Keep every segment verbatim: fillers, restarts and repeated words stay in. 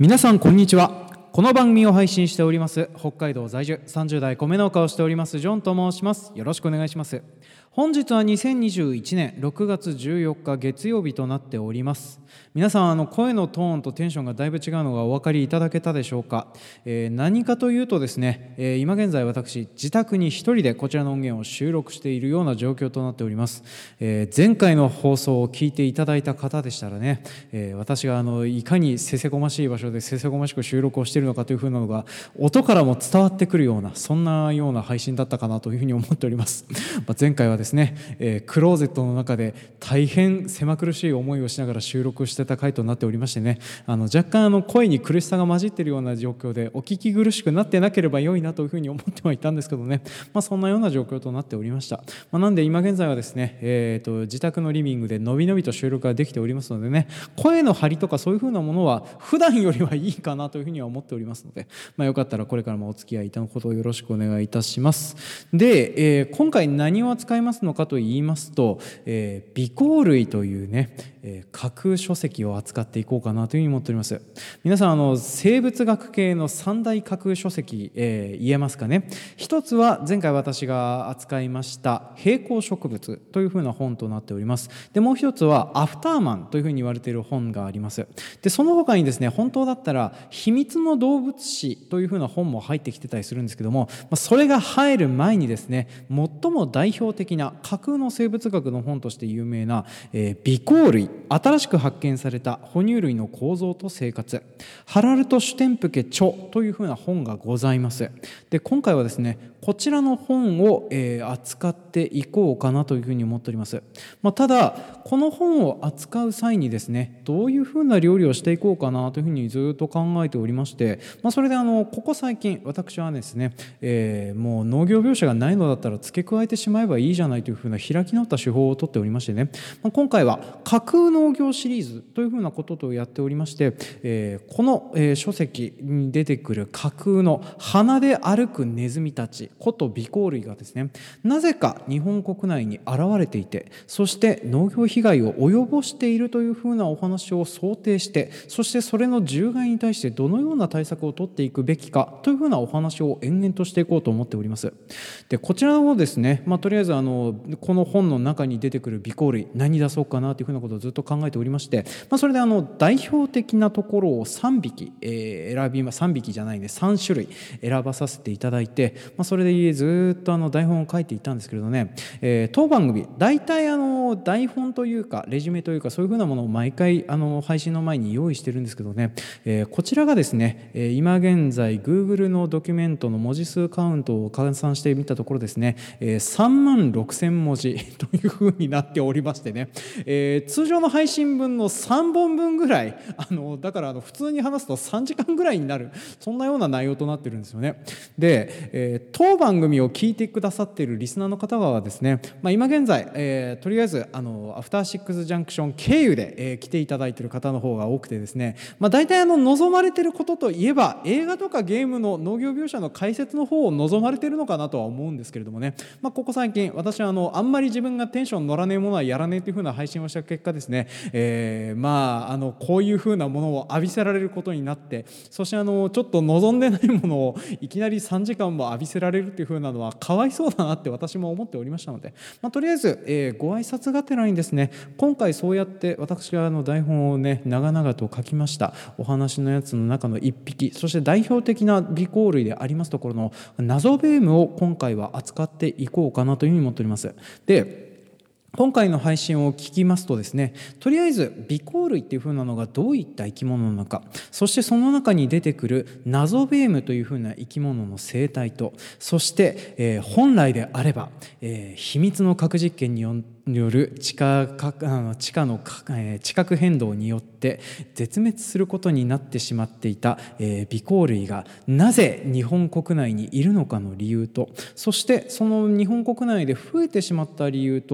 皆さんこんにちは。この番組を配信しております北海道在住さんじゅう代米農家をしておりますジョンと申します。よろしくお願いします。本日はにせんにじゅういちねんろくがつじゅうよっか月曜日となっております。皆さんあの声のトーンとテンションがだいぶ違うのがお分かりいただけたでしょうか。えー、何かというとですね、えー、今現在私自宅に一人でこちらの音源を収録しているような状況となっております。えー、前回の放送を聞いていただいた方でしたらね、えー、私があのいかにせせこましい場所でせせこましく収録をしているのかというふうなのが音からも伝わってくるような、そんなような配信だったかなというふうに思っております。まあ前回はですね、えー、クローゼットの中で大変狭苦しい思いをしながら収録してた回となっておりましてね、あの若干あの声に苦しさが混じっているような状況でお聞き苦しくなってなければ良いなというふうに思ってはいたんですけどね、まあ、そんなような状況となっておりました。まあ、なんで今現在はですね、えー、と自宅のリビングでのびのびと収録ができておりますのでね、声の張りとかそういうふうなものは普段よりはいいかなというふうには思っておりますので、まあ、よかったらこれからもお付き合いいただくことをよろしくお願いいたします。で、えー、今回何を扱いますのかと言いますと、えー、微光類というね、えー、架空書籍を扱っていこうかなというふうに思っております。皆さんあの生物学系の三大架空書籍、えー、言えますかね。一つは前回私が扱いました平行植物というふうな本となっております。でもう一つはアフターマンというふうに言われている本があります。でその他にですね、本当だったら秘密の動物史というふうな本も入ってきてたりするんですけども、それが入る前にですね、最も代表的な架空の生物学の本として有名な、えー、微光類、新しく発見された哺乳類の構造と生活、ハラルト・シュテンプケ著というふうな本がございます。で今回はですね、こちらの本を、えー、扱っていこうかなというふうに思っております。まあ、ただこの本を扱う際にですね、どういうふうな料理をしていこうかなというふうにずっと考えておりまして、まあ、それであのここ最近私はですね、えー、もう農業描写がないのだったら付け加えてしまえばいいじゃないというふうな開き直った手法をとっておりましてね、まあ、今回は架空農業シリーズというふうなこととやっておりまして、えー、この、えー、書籍に出てくる架空の鼻で歩くネズミたちこと微光類がですね、なぜか日本国内に現れていて、そして農業被害を及ぼしているというふうなお話を想定して、そしてそれの獣害に対してどのような対策を取っていくべきかというふうなお話を延々としていこうと思っております。でこちらをですね、まあ、とりあえずあのこの本の中に出てくる微光類何出そうかなというふうなことをずっと考えておりまして、まあ、それであの代表的なところをさんびき、えー、選びまさんびきじゃないねさんしゅるい選ばさせていただいて、まあ、それでずっとあの台本を書いていったんですけれどね、えー、当番組大体あの台本というかレジュメというかそういうふうなものを毎回あの配信の前に用意してるんですけどね、えー、こちらがですね、えー、今現在 Google のドキュメントの文字数カウントを換算してみたところですね、えー、さんまんろくせんもじというふうになっておりましてね、えー、通常の配信分のさんぼんぶんぐらい、あのだからあの普通に話すとさんじかんぐらいになる、そんなような内容となってるんですよね。で、えー、当番組を聞いてくださっているリスナーの方はですね、まあ、今現在、えー、とりあえずあのアフターシックスジャンクション経由で、えー、来ていただいている方の方が多くてですね、まあ、大体あの望まれていることといえば映画とかゲームの農業描写の解説の方を望まれているのかなとは思うんですけれどもね、まあ、ここ最近私はあのあんまり自分がテンション乗らねえものはやらねえというふうな配信をした結果ですね、えー、まああのこういうふうなものを浴びせられることになって、そしてあのちょっと望んでないものをいきなりさんじかんも浴びせられるというふうなのはかわいそうだなって私も思っておりましたので、まあ、とりあえず、えー、ご挨拶がてらにですね、今回そうやって私があの台本をね長々と書きましたお話のやつの中のいっぴき、そして代表的な微光類でありますところの謎ベームを今回は扱っていこうかなというふうに思っております。で今回の配信を聞きますとですね、とりあえず微光類っていう風なのがどういった生き物なのか、そしてその中に出てくる謎ベームという風な生き物の生態と、そして、えー、本来であれば、えー、秘密の核実験によってによる地下、地下の地殻変動によって絶滅することになってしまっていた微光類がなぜ日本国内にいるのかの理由と、そしてその日本国内で増えてしまった理由と、あとは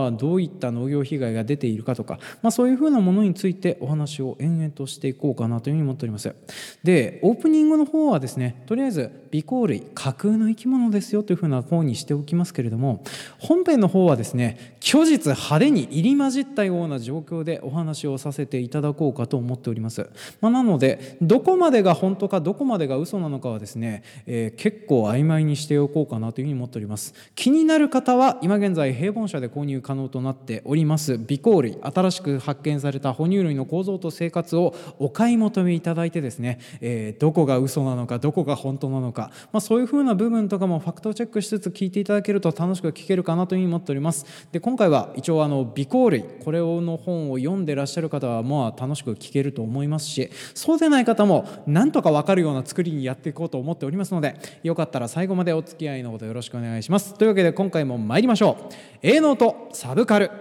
はどういった農業被害が出ているかとか、まあ、そういうふうなものについてお話を延々としていこうかなというふうに思っております。でオープニングの方はですね、とりあえず微光類架空の生き物ですよというふうな方にしておきますけれども、本編の方はですね、虚実派手に入り混じったような状況でお話をさせていただこうかと思っております。まあ、なのでどこまでが本当かどこまでが嘘なのかはですね、えー、結構曖昧にしておこうかなというふうに思っております。気になる方は今現在平凡社で購入可能となっております微光類、新しく発見された哺乳類の構造と生活をお買い求めいただいてですね、えー、どこが嘘なのかどこが本当なのか、まあ、そういうふうな部分とかもファクトチェックしつつ聞いていただけると楽しく聞けるかなというふうに思っております。で今回は一応あの微光類、これの本を読んでらっしゃる方はまあ楽しく聞けると思いますし、そうでない方もなんとか分かるような作りにやっていこうと思っておりますので、よかったら最後までお付き合いのほどよろしくお願いします。というわけで今回も参りましょう。営農とサブカル。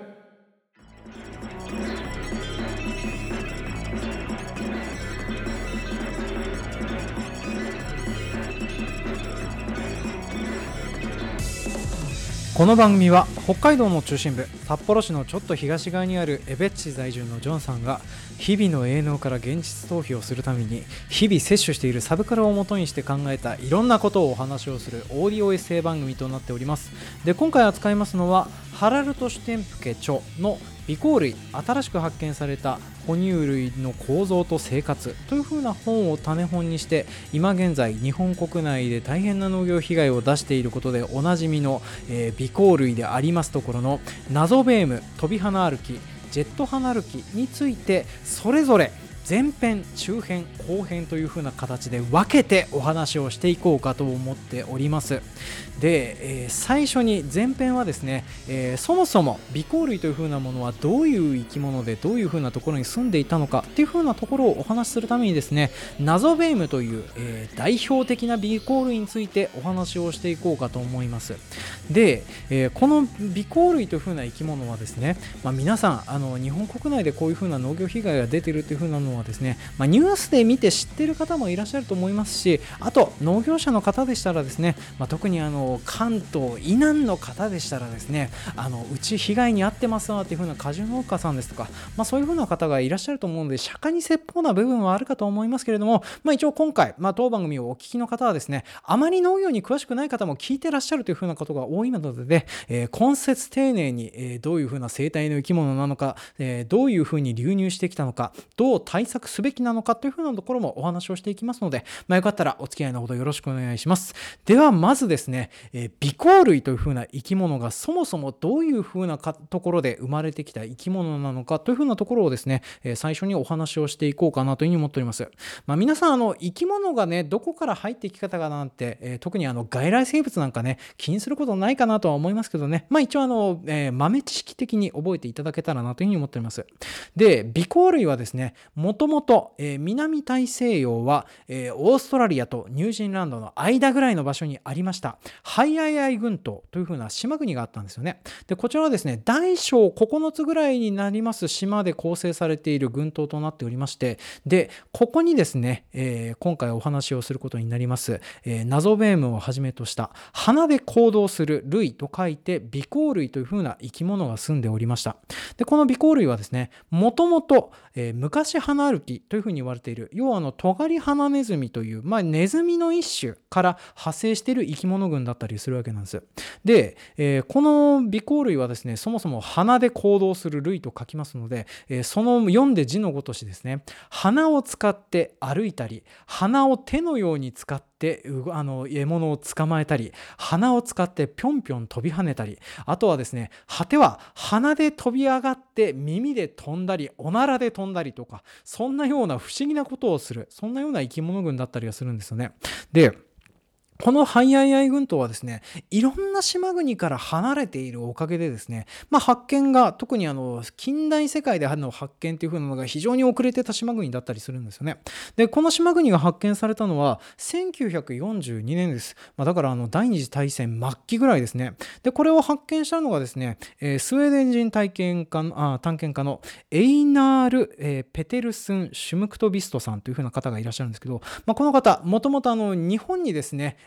この番組は北海道の中心部札幌市のちょっと東側にある江別市在住のジョンさんが日々の営農から現実逃避をするために日々摂取しているサブカルをもとにして考えたいろんなことをお話をするオーディオエッセイ番組となっております。で今回扱いますのはハラルト・シュテンプケ著の微光類、新しく発見された哺乳類の構造と生活というふうな本を種本にして、今現在日本国内で大変な農業被害を出していることでおなじみの、えー、微光類でありますところの謎ベーム、飛び花歩き、ジェット花歩きについてそれぞれ前編、中編、後編という風な形で分けてお話をしていこうかと思っております。で、えー、最初に前編はですね、えー、そもそも微光類という風なものはどういう生き物でどういう風なところに住んでいたのかっていう風なところをお話しするためにですね、謎ベームという、えー、代表的な微光類についてお話をしていこうかと思います。で、えー、この微光類という風な生き物はですね、まあ、皆さんあの日本国内でこういう風な農業被害が出ているという風なのはですね、まあ、ニュースで見て知っている方もいらっしゃると思いますし、あと農業者の方でしたらですね、まあ、特にあの関東以南の方でしたらですね、あのうち被害に遭ってますわという風な果樹農家さんですとか、まあ、そういう風な方がいらっしゃると思うので釈迦に説法な部分はあるかと思いますけれども、まあ、一応今回、まあ、当番組をお聞きの方はですね、あまり農業に詳しくない方も聞いてらっしゃるという風なことが多いので、ねえー、根節丁寧に、えー、どういう風な生態の生き物なのか、えー、どういう風に流入してきたのか、どう対策すべきなのかという風なところもお話をしていきますので、まあ、よかったらお付き合いのほどよろしくお願いします。ではまずですね、えー、微光類という風な生き物がそもそもどういう風なかところで生まれてきた生き物なのかという風なところをですね、えー、最初にお話をしていこうかなというふうに思っております。まあ、皆さんあの生き物がねどこから入ってき方がなんて、えー、特にあの外来生物なんかね気にすることないかなとは思いますけどね、まあ一応あの、えー、豆知識的に覚えていただけたらなというふうに思っております。で、微光類はですね、もともと南大西洋は、えー、オーストラリアとニュージーランドの間ぐらいの場所にありましたハイアイアイ群島というふうな島国があったんですよね。で、こちらはですね、大小ここのつぐらいになります島で構成されている群島となっておりまして、で、ここにですね、えー、今回お話をすることになります、えー、謎ベームをはじめとした花で行動する類と書いて微光類というふうな生き物が住んでおりました。で、この微光類はですね、もともと昔花歩きというふうに言われている、要はあのトガリハナネズミという、まあ、ネズミの一種から派生している生き物群だったりするわけなんです。で、えー、この微光類はですね、そもそも花で行動する類と書きますので、えー、その読んで字のごとしですね、花を使って歩いたり、花を手のように使ってあの獲物を捕まえたり、花を使ってぴょんぴょん飛び跳ねたり、あとはですね、果ては鼻で飛び上がって耳で飛んだり、おならで飛んだりとか、そんなような不思議なことをする、そんなような生き物群だったりはするんですよね。で、このハイアイアイ群島はですね、いろんな島国から離れているおかげでですね、まあ、発見が特にあの近代世界での発見という風なのが非常に遅れてた島国だったりするんですよね。で、この島国が発見されたのはせんきゅうひゃくよんじゅうにねんです。まあ、だからあの第二次大戦末期ぐらいですね。で、これを発見したのがですね、えー、スウェーデン人体験家のあ探検家のエイナール、えー、ペテルスン・シュムクトビストさんという風な方がいらっしゃるんですけど、まあ、この方、もともとあの日本にですね、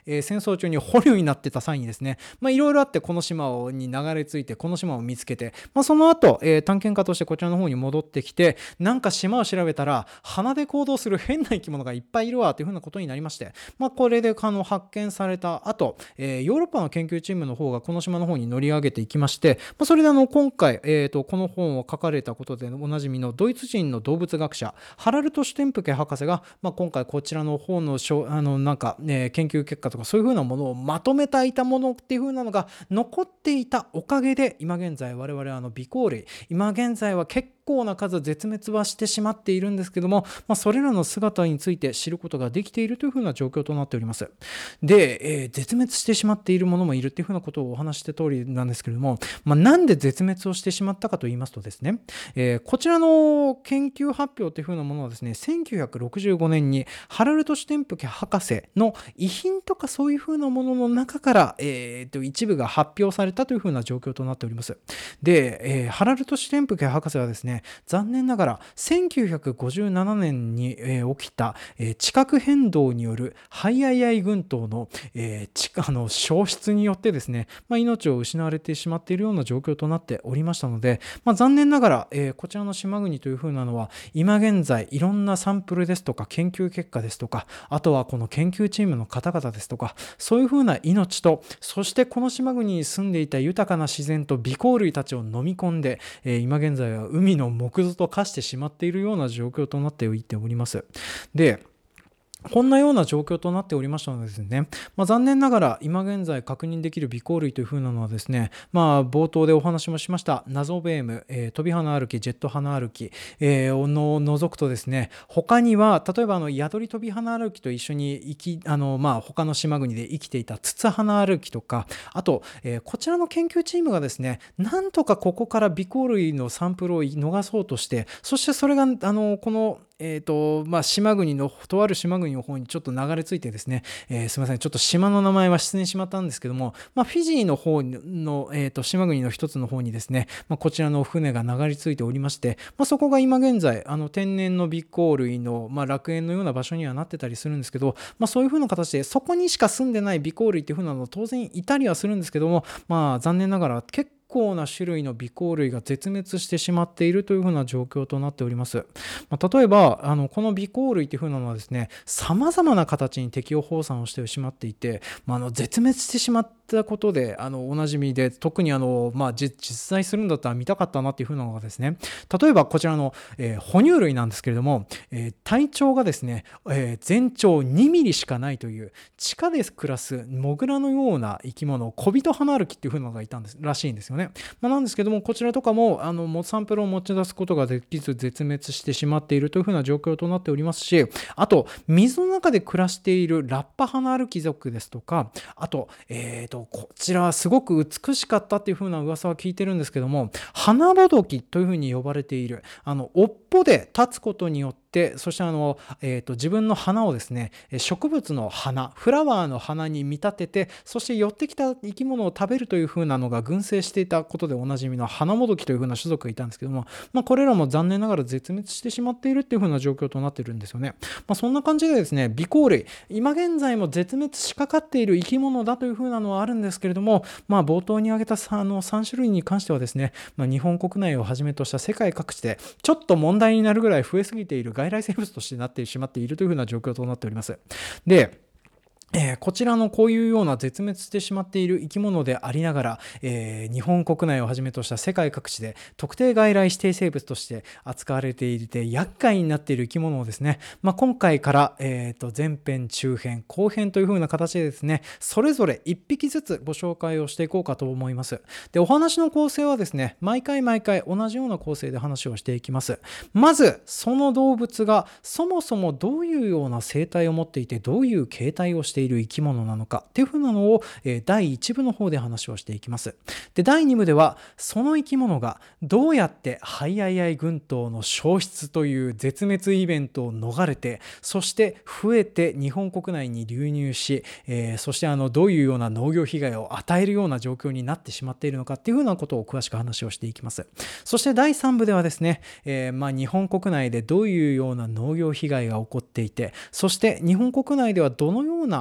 えー戦争中に捕虜になってた際にですね、まあいろいろあってこの島をに流れ着いてこの島を見つけて、まあ、その後、えー探検家としてこちらの方に戻ってきて、なんか島を調べたら鼻で行動する変な生き物がいっぱいいるわというふうなことになりまして、まあ、これであの発見された後、えーヨーロッパの研究チームの方がこの島の方に乗り上げていきまして、まあ、それであの今回、えーとこの本を書かれたことでおなじみのドイツ人の動物学者ハラルト・シュテンプケ博士が、まあ、今回こちらの本のしょあのなんか、ね、研究結果とかそういうふうなものをまとめていたものっていうふうなのが残っていたおかげで、今現在我々はあの微藻類、今現在は結構な数絶滅はしてしまっているんですけども、まあ、それらの姿について知ることができているというふうな状況となっております。で、えー絶滅してしまっているものもいるっていうふうなことをお話して通りなんですけれども、まあ、なんで絶滅をしてしまったかと言いますとですね、えーこちらの研究発表というふうなものはですね、せんきゅうひゃくろくじゅうごねんにハラルト・シュテンプケ博士の遺品とかそういうふうなものの中から、えーと一部が発表されたというふうな状況となっております。で、えーハラルト・シュテンプケ博士はですね、残念ながらせんきゅうひゃくごじゅうななねんに、えー起きた、えー地殻変動によるハイアイアイ群島の、えー地下の消失によってですね、まあ、命を失われてしまっているような状況となっておりましたので、まあ、残念ながら、えーこちらの島国というふうなのは今現在いろんなサンプルですとか研究結果ですとか、あとはこの研究チームの方々ですとか、そういうふうな命と、そしてこの島国に住んでいた豊かな自然と微藻類たちを飲み込んで、えー今現在は海の木造と化してしまっているような状況となっておいております。で、こんなような状況となっておりましたのでですね、まあ、残念ながら今現在確認できる微藻類というふうなのはですね、まあ、冒頭でお話もしました謎ベーム、えー飛び花歩き、ジェット花歩き、えーをの除くとですね、他には例えばあの宿り飛び花歩きと一緒に生きあの、まあ、他の島国で生きていたツツ花歩きとか、あと、えーこちらの研究チームがですね、なんとかここから微藻類のサンプルを逃そうとして、そしてそれがあのこのえーとまあ、島国のとある島国の方にちょっと流れ着いてですね、えーすみません、ちょっと島の名前は失念しまったんですけども、まあ、フィジーの方の、えーと島国の一つの方にですね、まあ、こちらの船が流れ着いておりまして、まあ、そこが今現在あの天然の微藻類の、まあ、楽園のような場所にはなってたりするんですけど、まあ、そういう風な形でそこにしか住んでない微藻類っていう風なの当然いたりはするんですけども、まあ、残念ながら結構結構な種類の微藻類が絶滅してしまっているというふうな状況となっております。まあ、例えばあのこの微藻類というふうなのはですね、さまざまな形に適応放散をしてしまっていて、まあ、あの絶滅してしまったことであのおなじみで、特にあの、まあ、実在するんだったら見たかったなっていうふうなのがですね、例えばこちらの、えー哺乳類なんですけれども、えー体長がですね、えー全長にミリしかないという地下で暮らすモグラのような生き物、小人花歩きっていうふうなのがいたんですらしいんですよね。まあ、なんですけども、こちらとかもあのサンプルを持ち出すことができず絶滅してしまっているというふうな状況となっておりますし、あと水の中で暮らしているラッパ花歩き族ですとか、あと,、えー、とこちらはすごく美しかったっていうふうな噂は聞いてるんですけども、花ぼどきというふうに呼ばれているあの尾っぽで立つことによって、そしてあの、えー、と自分の花をですね、植物の花、フラワーの花に見立てて、そして寄ってきた生き物を食べるというふうなのが群生していたことでおなじみの花もどきというふうな種族がいたんですけども、まあ、これらも残念ながら絶滅してしまっているっていうふうな状況となっているんですよね。まあ、そんな感じでですね、微藻類、今現在も絶滅しかかっている生き物だというふうなのはあるんですけれども、まあ、冒頭に挙げたあのさん種類に関してはですね、まあ、日本国内をはじめとした世界各地でちょっと問題になるぐらい増えすぎている外来生物としてなってしまっているというふうな状況となっております。で、えーこちらのこういうような絶滅してしまっている生き物でありながら、えー日本国内をはじめとした世界各地で特定外来指定生物として扱われていて厄介になっている生き物をですね、まあ、今回から、えーと前編中編後編というふうな形でですね、それぞれいっぴきずつご紹介をしていこうかと思います。で、お話の構成はですね、毎回毎回同じような構成で話をしていきます。まずその動物がそもそもどういうような生態を持っていて、どういう形態をしている生き物なのかっていうふうなのを、えーだいいち部の方で話をしていきます。で、だいに部ではその生き物がどうやってハイアイアイ群島の消失という絶滅イベントを逃れて、そして増えて日本国内に流入し、えーそしてあのどういうような農業被害を与えるような状況になってしまっているのかっていうふうなことを詳しく話をしていきます。そしてだいさん部ではですね、えーまあ日本国内でどういうような農業被害が起こっていて、そして日本国内ではどのような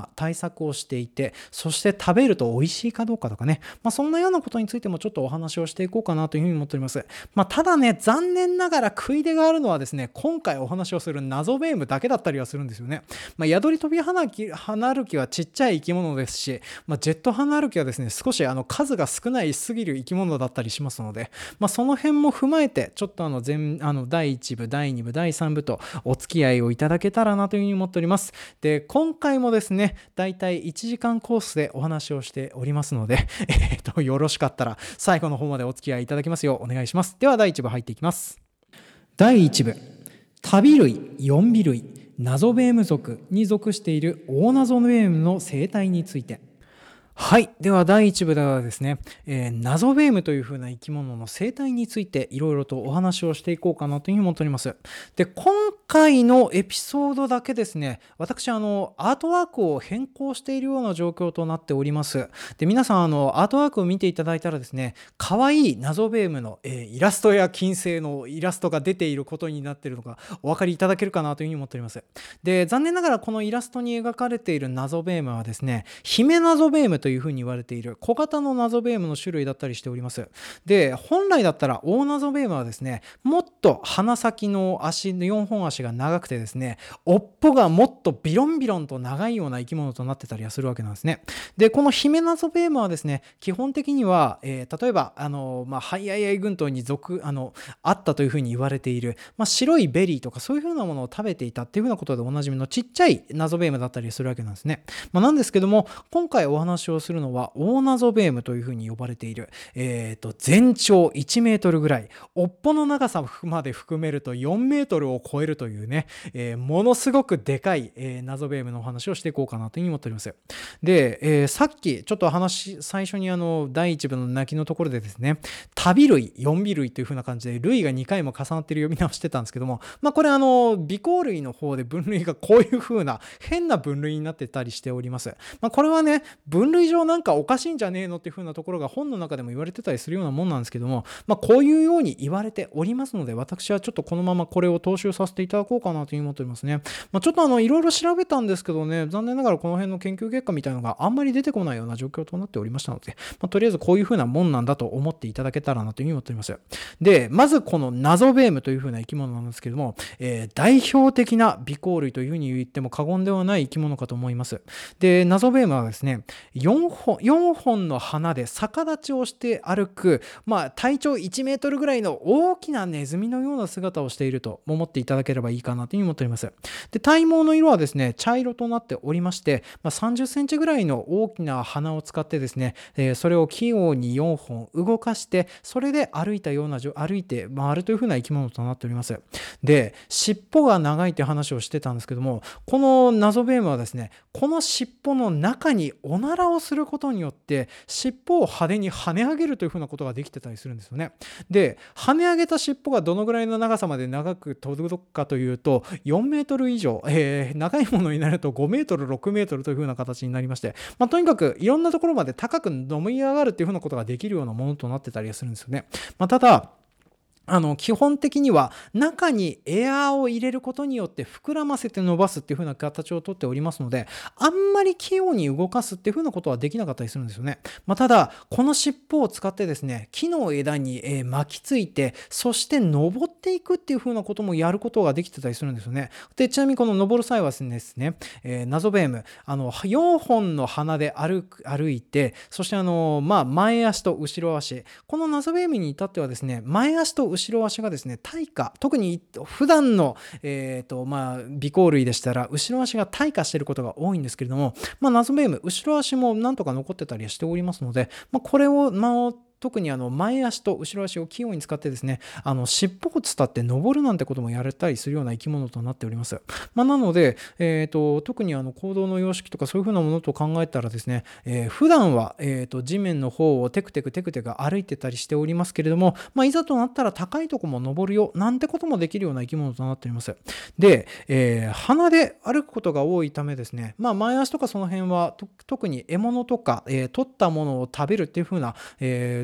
対策をしていて、そして食べると美味しいかどうかとかね、まあ、そんなようなことについてもちょっとお話をしていこうかなというふうに思っております。まあ、ただね、残念ながら食い出があるのはですね、今回お話をする謎ベームだけだったりはするんですよね。まあ、宿り飛び花き花歩きはちっちゃい生き物ですし、まあ、ジェット花歩きはですね、少しあの数が少ないすぎる生き物だったりしますので、まあ、その辺も踏まえてちょっとあの全あのだいいち部だいに部だいさん部とお付き合いをいただけたらなというふうに思っております。で、今回もですね、だいたいいちじかんコースでお話をしておりますので、えー、とよろしかったら最後の方までお付き合いいただきますようお願いします。ではだいいち部入っていきます。だいいち部、旅類よん尾類謎ベーム属に属している大謎ベームの生態について。はい。では、だいいち部ではですね、えー、謎ベームという風な生き物の生態についていろいろとお話をしていこうかなというふうに思っております。で、今回のエピソードだけですね、私、あの、アートワークを変更しているような状況となっております。で、皆さん、あの、アートワークを見ていただいたらですね、可愛い謎ベームの、えー、イラストや金星のイラストが出ていることになっているのがお分かりいただけるかなというふうに思っております。で、残念ながらこのイラストに描かれている謎ベームはですね、姫謎ベームというというふうに言われている小型の謎ベームの種類だったりしております。で、本来だったら大謎ベームはですね、もっと鼻先の足のよんほん足が長くてですね、尾っぽがもっとビロンビロンと長いような生き物となってたりはするわけなんですね。で、この姫謎ベームはですね、基本的には、えー、例えばあの、まあ、ハイアイアイ群島に属あのあったというふうに言われている、まあ、白いベリーとかそういうふうなものを食べていたっていうふうなことでおなじみのちっちゃい謎ベームだったりするわけなんですね。まあ、なんですけども、今回お話をするのは大謎ベームというふうに呼ばれている、えー、と全長いちメートルぐらい、尾っぽの長さまで含めるとよんメートルを超えるというね、えー、ものすごくでかい、えー、謎ベームのお話をしていこうかなというふうに思っております。で、えー、さっきちょっと話最初にあのだいいち部の泣きのところでですね、旅類よん尾類というふうな感じで類がにかいも重なっている呼び直してたんですけども、まあ、これあの尾行類の方で分類がこういうふうな変な分類になってたりしております。まあ、これはね、分類上なんかおかしいんじゃねえのっていう風なところが本の中でも言われてたりするようなもんなんですけども、まあ、こういうように言われておりますので、私はちょっとこのままこれを踏襲させていただこうかなというふうに思っておりますね。まあ、ちょっとあのいろいろ調べたんですけどね、残念ながらこの辺の研究結果みたいなのがあんまり出てこないような状況となっておりましたので、まあ、とりあえずこういう風なもんなんだと思っていただけたらなというふうに思っております。で、まずこの謎ベームという風な生き物なんですけども、えー、代表的な尾行類というふうに言っても過言ではない生き物かと思います。で、謎ベームはですね、よんほん、よんほんの鼻で逆立ちをして歩く、まあ、体長いちメートルぐらいの大きなネズミのような姿をしていると思っていただければいいかなというふうに思っております。で、体毛の色はですね、茶色となっておりまして、まあ、さんじゅっセンチぐらいの大きな鼻を使ってですね、えー、それを器用によんほん動かして、それで歩いたような、歩いて回るというふうな生き物となっております。で、尻尾が長いという話をしてたんですけども、この謎ベームはですね、この尻尾の中におならをすることによって尻尾を派手に跳ね上げるというふうなことができてたりするんですよね。で、跳ね上げた尻尾がどのぐらいの長さまで長く届くかというとよんメートル以上、えー、長いものになるとごメートルろくメートルというふうな形になりまして、まあ、とにかくいろんなところまで高く飲み上がるというふうなことができるようなものとなってたりするんですよね。まあ、ただあの基本的には中にエアーを入れることによって膨らませて伸ばすっていう風な形をとっておりますので、あんまり器用に動かすっていう風なことはできなかったりするんですよね。まあ、ただこの尻尾を使ってですね、木の枝に、えー、巻きついて、そして登っていくっていう風なこともやることができてたりするんですよね。で、ちなみにこの登る際はですね、えー、謎ベーム、あのよんほんの鼻で歩く歩いて、そしてあのまあ前足と後ろ足、この謎ベームに至ってはですね、前足と後ろ足がですね、退化、特に普段の、えーとまあ、尾行類でしたら後ろ足が退化していることが多いんですけれども、まあ、謎ベーム後ろ足もなんとか残ってたりしておりますので、まあ、これを、まあ特にあの前足と後ろ足を器用に使ってですね、あの尻尾を伝って登るなんてこともやれたりするような生き物となっております。まあ、なので、えー、と特にあの行動の様式とかそういうふうなものと考えたらですね、えー、普段は、えー、と地面の方をテクテクテクテク歩いてたりしておりますけれども、まあ、いざとなったら高いとこも登るよなんてこともできるような生き物となっております。で、えー、鼻で歩くことが多いためですね、まあ、前足とかその辺は特に獲物とか、えー、取ったものを食べるっていうふうな、えー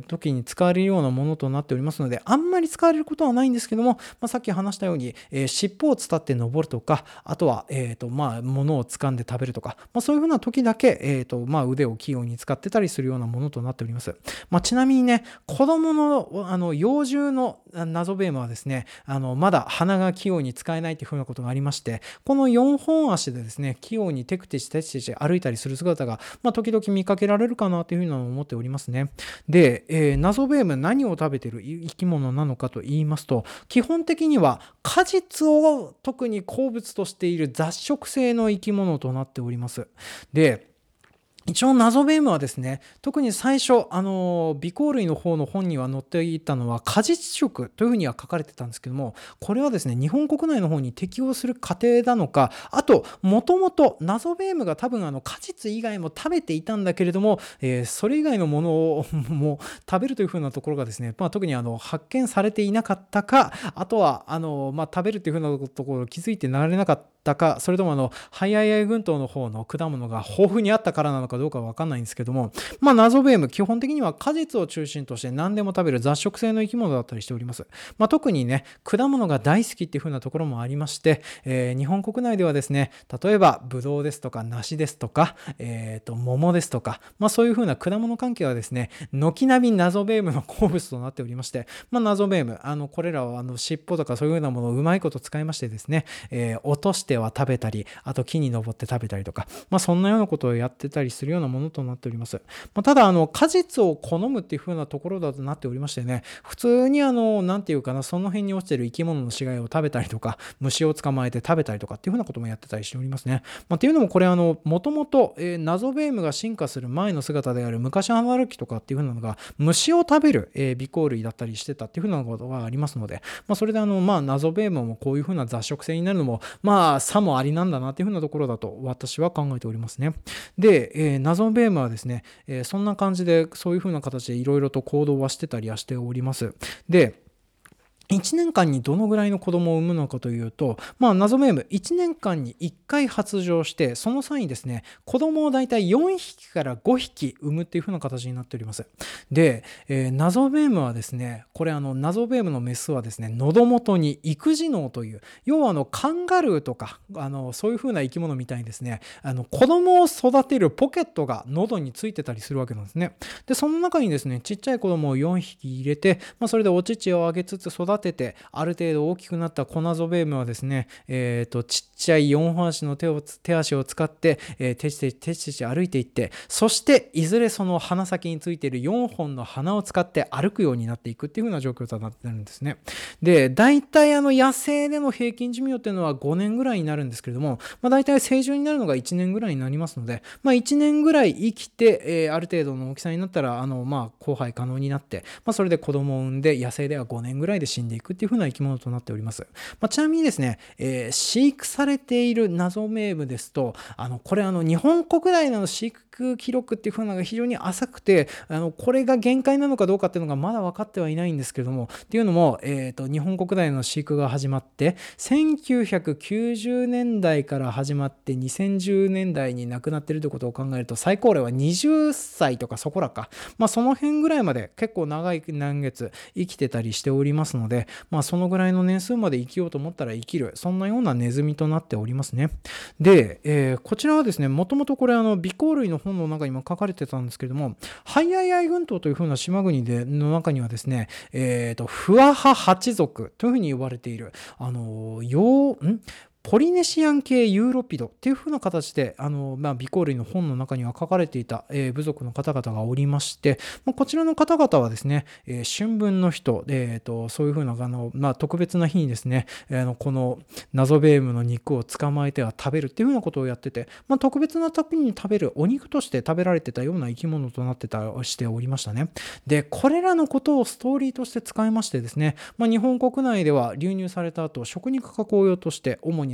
時に使われるようなものとなっておりますので、あんまり使われることはないんですけども、まあ、さっき話したように、えー、尻尾を伝って登るとか、あとは、えーとまあ、物を掴んで食べるとか、まあ、そういうふうな時だけ、えーとまあ、腕を器用に使ってたりするようなものとなっております。まあ、ちなみにね、子供の、あの幼獣の謎ベームはですね、あのまだ鼻が器用に使えないというふうなことがありまして、このよんほん足でですね、器用にテクテチテチテチ歩いたりする姿が、まあ、時々見かけられるかなというふうに思っておりますね。で、えー、謎ベーム何を食べている生き物なのかと言いますと、基本的には果実を特に好物としている雑食性の生き物となっております。で、一応謎ベームはですね、特に最初、あの、微光類の方の本には載っていたのは果実食というふうには書かれてたんですけども、これはですね、日本国内の方に適用する過程なのか、あと、もともと謎ベームが多分あの果実以外も食べていたんだけれども、えー、それ以外のものをもう食べるというふうなところがですね、まあ、特にあの発見されていなかったか、あとはあの、まあ、食べるというふうなところを気づいてなれなかったか、それともあのハイアイアイ群島の方の果物が豊富にあったからなのかどうかは分かんないんですけども、まあ、謎ベーム基本的には果実を中心として何でも食べる雑食性の生き物だったりしております。まあ、特にね、果物が大好きっていう風なところもありまして、えー、日本国内ではですね、例えばブドウですとか梨ですとか、えー、と桃ですとか、まあ、そういう風な果物関係はですね、軒並み謎ベームの好物となっておりまして、まあ、謎ベーム、あのこれらはあの尻尾とかそういう風なものをうまいこと使いましてですね、えー、落としては食べたり、あと木に登って食べたりとか、まあ、そんなようなことをやってたりするようなものとなっております。まあ、ただあの果実を好むっていう風なところだとなっておりましてね、普通にあのなんていうかな、その辺に落ちている生き物の死骸を食べたりとか、虫を捕まえて食べたりとかっていう風なこともやってたりしておりますね。まあ、っていうのもこれあのもともと謎ベームが進化する前の姿である昔花歩きとかっていう風なのが虫を食べる、えー、微光類だったりしてたっていう風なことがありますので、まあ、それであのまあ謎ベームもこういう風な雑食性になるのもまあさもありなんだなっていう風なところだと私は考えておりますね。で、えー、謎ベームはですね、えー、そんな感じでそういう風な形でいろいろと行動はしてたりはしております。で、いちねんかんにどのぐらいの子供を産むのかというと、まあ、謎ベームいちねんかんにいっかい発情して、その際にですね、子供をだいたいよんひきからごひき産むっていう風な形になっております。で、えー、謎ベームはですね、これあの謎ベームのメスはですね、喉元に育児脳という、要はあのカンガルーとかあのそういう風な生き物みたいにですね、あの子供を育てるポケットが喉についてたりするわけなんですね。で、その中にですね、ちっちゃい子供をよんひき入れて、まあ、それでお乳をあげつつ育てててある程度大きくなったコナゾベームはですね、えー、とちっちゃいよんほん足の手を手足を使って、えー、テチテチテチテチ歩いていって、そしていずれその鼻先についているよんほんの鼻を使って歩くようになっていくっていう風な状況となっているんですね。で、大体あの野生での平均寿命っていうのはごねんぐらいになるんですけれども、まあ、大体成獣になるのがいちねんぐらいになりますので、まあ、いちねんぐらい生きて、えー、ある程度の大きさになったらあの、まあ、交配可能になって、まあ、それで子供を産んで野生ではごねんぐらいで死んでいくっていう風な生き物となっております。まあ、ちなみにですね、えー、飼育されている謎ベームですと、あのこれあの日本国内の飼育記録っていう風なのが非常に浅くて、あのこれが限界なのかどうかっていうのがまだ分かってはいないんですけれども、っていうのも、えーと、日本国内の飼育が始まってせんきゅうひゃくきゅうじゅうねんだいから始まってにせんじゅうねんだいに亡くなっているということを考えると、最高齢ははたちとかそこらか、まあ、その辺ぐらいまで結構長い年月生きてたりしておりますので、まあ、そのぐらいの年数まで生きようと思ったら生きる、そんなようなネズミとなっておりますね。で、えー、こちらはですね、もともとこれあの微光類の本の中にも書かれてたんですけれども、ハイアイアイ群島という風な島国での中にはですね、えーとフワハハチ族というふうに呼ばれているあのようんポリネシアン系ユーロピドっていう風な形であの、まあ、微光類の本の中には書かれていた、えー、部族の方々がおりまして、まあ、こちらの方々はですね、えー、春分の日と、えー、とそういう風なあの、まあ、特別な日にですね、えー、この謎ベームの肉を捕まえては食べるっていう風なことをやってて、まあ、特別な時に食べるお肉として食べられてたような生き物となってたしておりましたね。で、これらのことをストーリーとして使いましてですね、まあ、日本国内では流入された後、食肉加工用として主に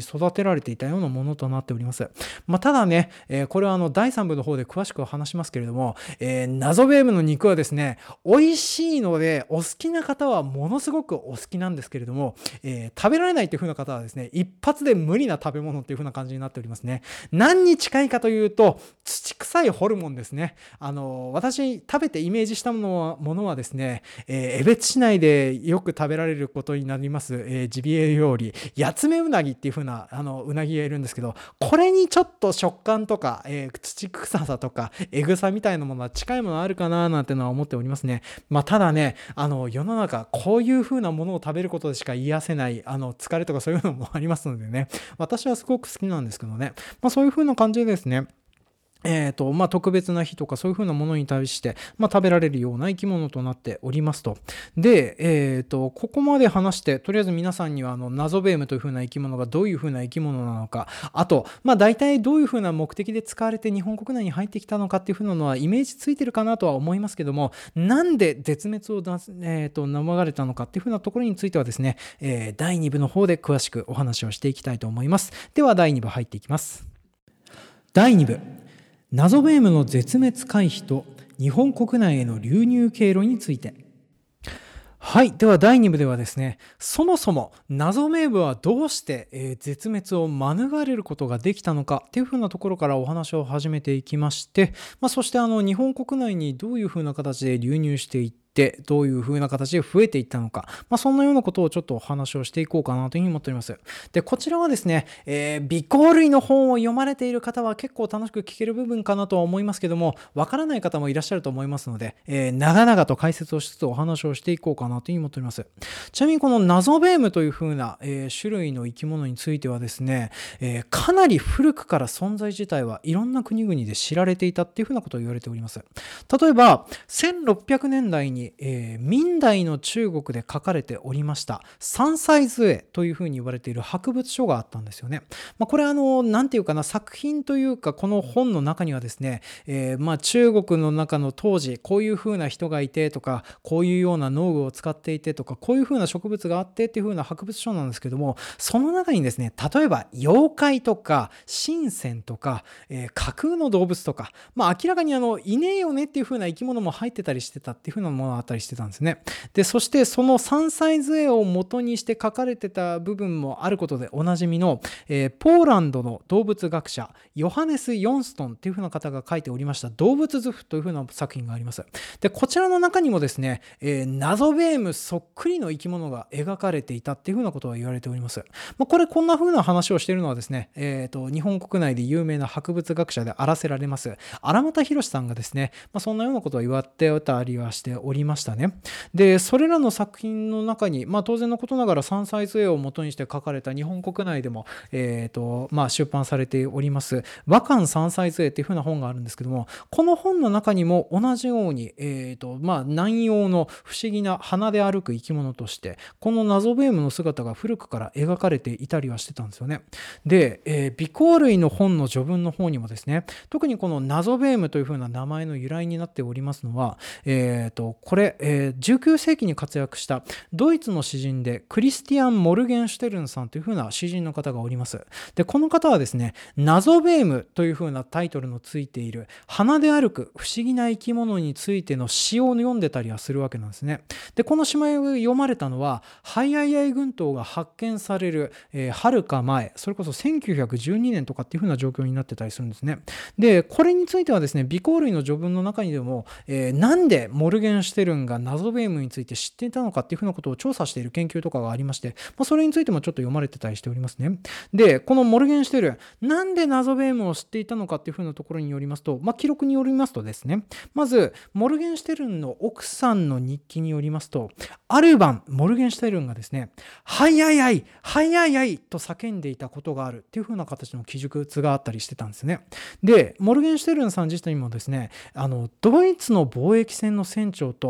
育てられていたようなものとなっております。まあ、ただね、えー、これはあのだいさんぶの方で詳しく話しますけれども、えー、謎ベームの肉はですね、美味しいのでお好きな方はものすごくお好きなんですけれども、えー、食べられないという風な方はですね、一発で無理な食べ物っていう風な感じになっておりますね。何に近いかというと、土臭いホルモンですね。あの私食べてイメージしたものはものはですね、えー、江別市内でよく食べられることになります、えー、ジビエ料理、やつめうなぎっていう風なあのうなぎがいるんですけど、これにちょっと食感とか、えー、土臭さとかエグさみたいなものは近いものあるかななんてのは思っておりますね。まあ、ただね、あの世の中こういう風なものを食べることでしか癒せないあの疲れとかそういうのもありますのでね、私はすごく好きなんですけどね、まあ、そういう風な感じでですね、えーとまあ、特別な日とかそういう風なものに対して、まあ、食べられるような生き物となっておりますと。で、えーとここまで話して、とりあえず皆さんにはあの謎ベームという風な生き物がどういう風な生き物なのか、あと、まあ、大体どういう風な目的で使われて日本国内に入ってきたのかっていう風なのはイメージついてるかなとは思いますけども、なんで絶滅をだす、えーと逃れたのかっていう風なところについてはですね、えー、だいにぶの方で詳しくお話をしていきたいと思います。ではだいにぶ入っていきます。だいにぶ、謎ベームの絶滅回避と日本国内への流入経路について。はい。ではだいにぶではですね、そもそも謎ベームはどうして、えー、絶滅を免れることができたのかっていう風なところからお話を始めていきまして、まあ、そしてあの日本国内にどういう風な形で流入していってでどういう風な形で増えていったのか、まあ、そんなようなことをちょっとお話をしていこうかなというふうに思っております。で、こちらはですね、えー、微光類の本を読まれている方は結構楽しく聞ける部分かなとは思いますけども、わからない方もいらっしゃると思いますので、えー、長々と解説をしつつお話をしていこうかなというふうに思っております。ちなみにこの謎ベームという風な、えー、種類の生き物についてはですね、えー、かなり古くから存在自体はいろんな国々で知られていたっていう風なことを言われております。例えばせんろっぴゃくねんだいにえー、明代の中国で書かれておりました三歳図会というふうに言われている博物書があったんですよね。まあ、これはあの何ていうかな、作品というかこの本の中にはですね、えー、まあ中国の中の当時こういうふうな人がいてとか、こういうような農具を使っていてとか、こういうふうな植物があってっていうふうな博物書なんですけども、その中にですね、例えば妖怪とか神仙とか、えー、架空の動物とか、まあ明らかにあのいねえよねっていうふうな生き物も入ってたりしてたっていうふうなものがあったりしてたんですね。で、そしてその三歳図会を元にして書かれてた部分もあることでおなじみの、えー、ポーランドの動物学者ヨハネス・ヨンストンっていう風な方が書いておりました動物図譜という風な作品があります。で、こちらの中にもですね、えー、謎ベームそっくりの生き物が描かれていたっていう風なことが言われております。まあ、これこんな風な話をしているのはですね、えーと、日本国内で有名な博物学者であらせられます荒俣博さんがですね、まあ、そんなようなことを言われてたりはしておりましたね。で、それらの作品の中に、まあ、当然のことながら三歳図会を元にして書かれた日本国内でも、えーとまあ、出版されております和漢三歳図会っていう風な本があるんですけども、この本の中にも同じように、えーとまあ、南洋の不思議な鼻で歩く生き物としてこの謎ベームの姿が古くから描かれていたりはしてたんですよね。で、えー、微光類の本の序文の方にもですね、特にこの謎ベームという風な名前の由来になっておりますのは、えーとこれ、えー、じゅうきゅうせいきに活躍したドイツの詩人でクリスティアン・モルゲンシュテルンさんという風な詩人の方がおります。で、この方はですね、謎ベームという風なタイトルのついている鼻で歩く不思議な生き物についての詩を読んでたりはするわけなんですね。で、この詩を読まれたのはハイアイアイ群島が発見される、えー、遥か前、それこそせんきゅうひゃくじゅうにねんとかっていう風な状況になってたりするんですね。で、これについてはですね、微光類の序文の中にでも、えー、なんでモルゲンシュテルンが謎ベームについて知っていたのかっていうふうなことを調査している研究とかがありまして、まあ、それについてもちょっと読まれてたりしておりますね。で、このモルゲンシュテルン、なんで謎ベームを知っていたのかっていうふうなところによりますと、まあ、記録によりますとですね、まずモルゲンシュテルンの奥さんの日記によりますと、ある晩モルゲンシュテルンがですね、はいはいはいはいはいはいと叫んでいたことがあるっていうふうな形の記述があったりしてたんですね。で、モルゲンシュテルンさん自体もですね、あのドイツの貿易船の船長と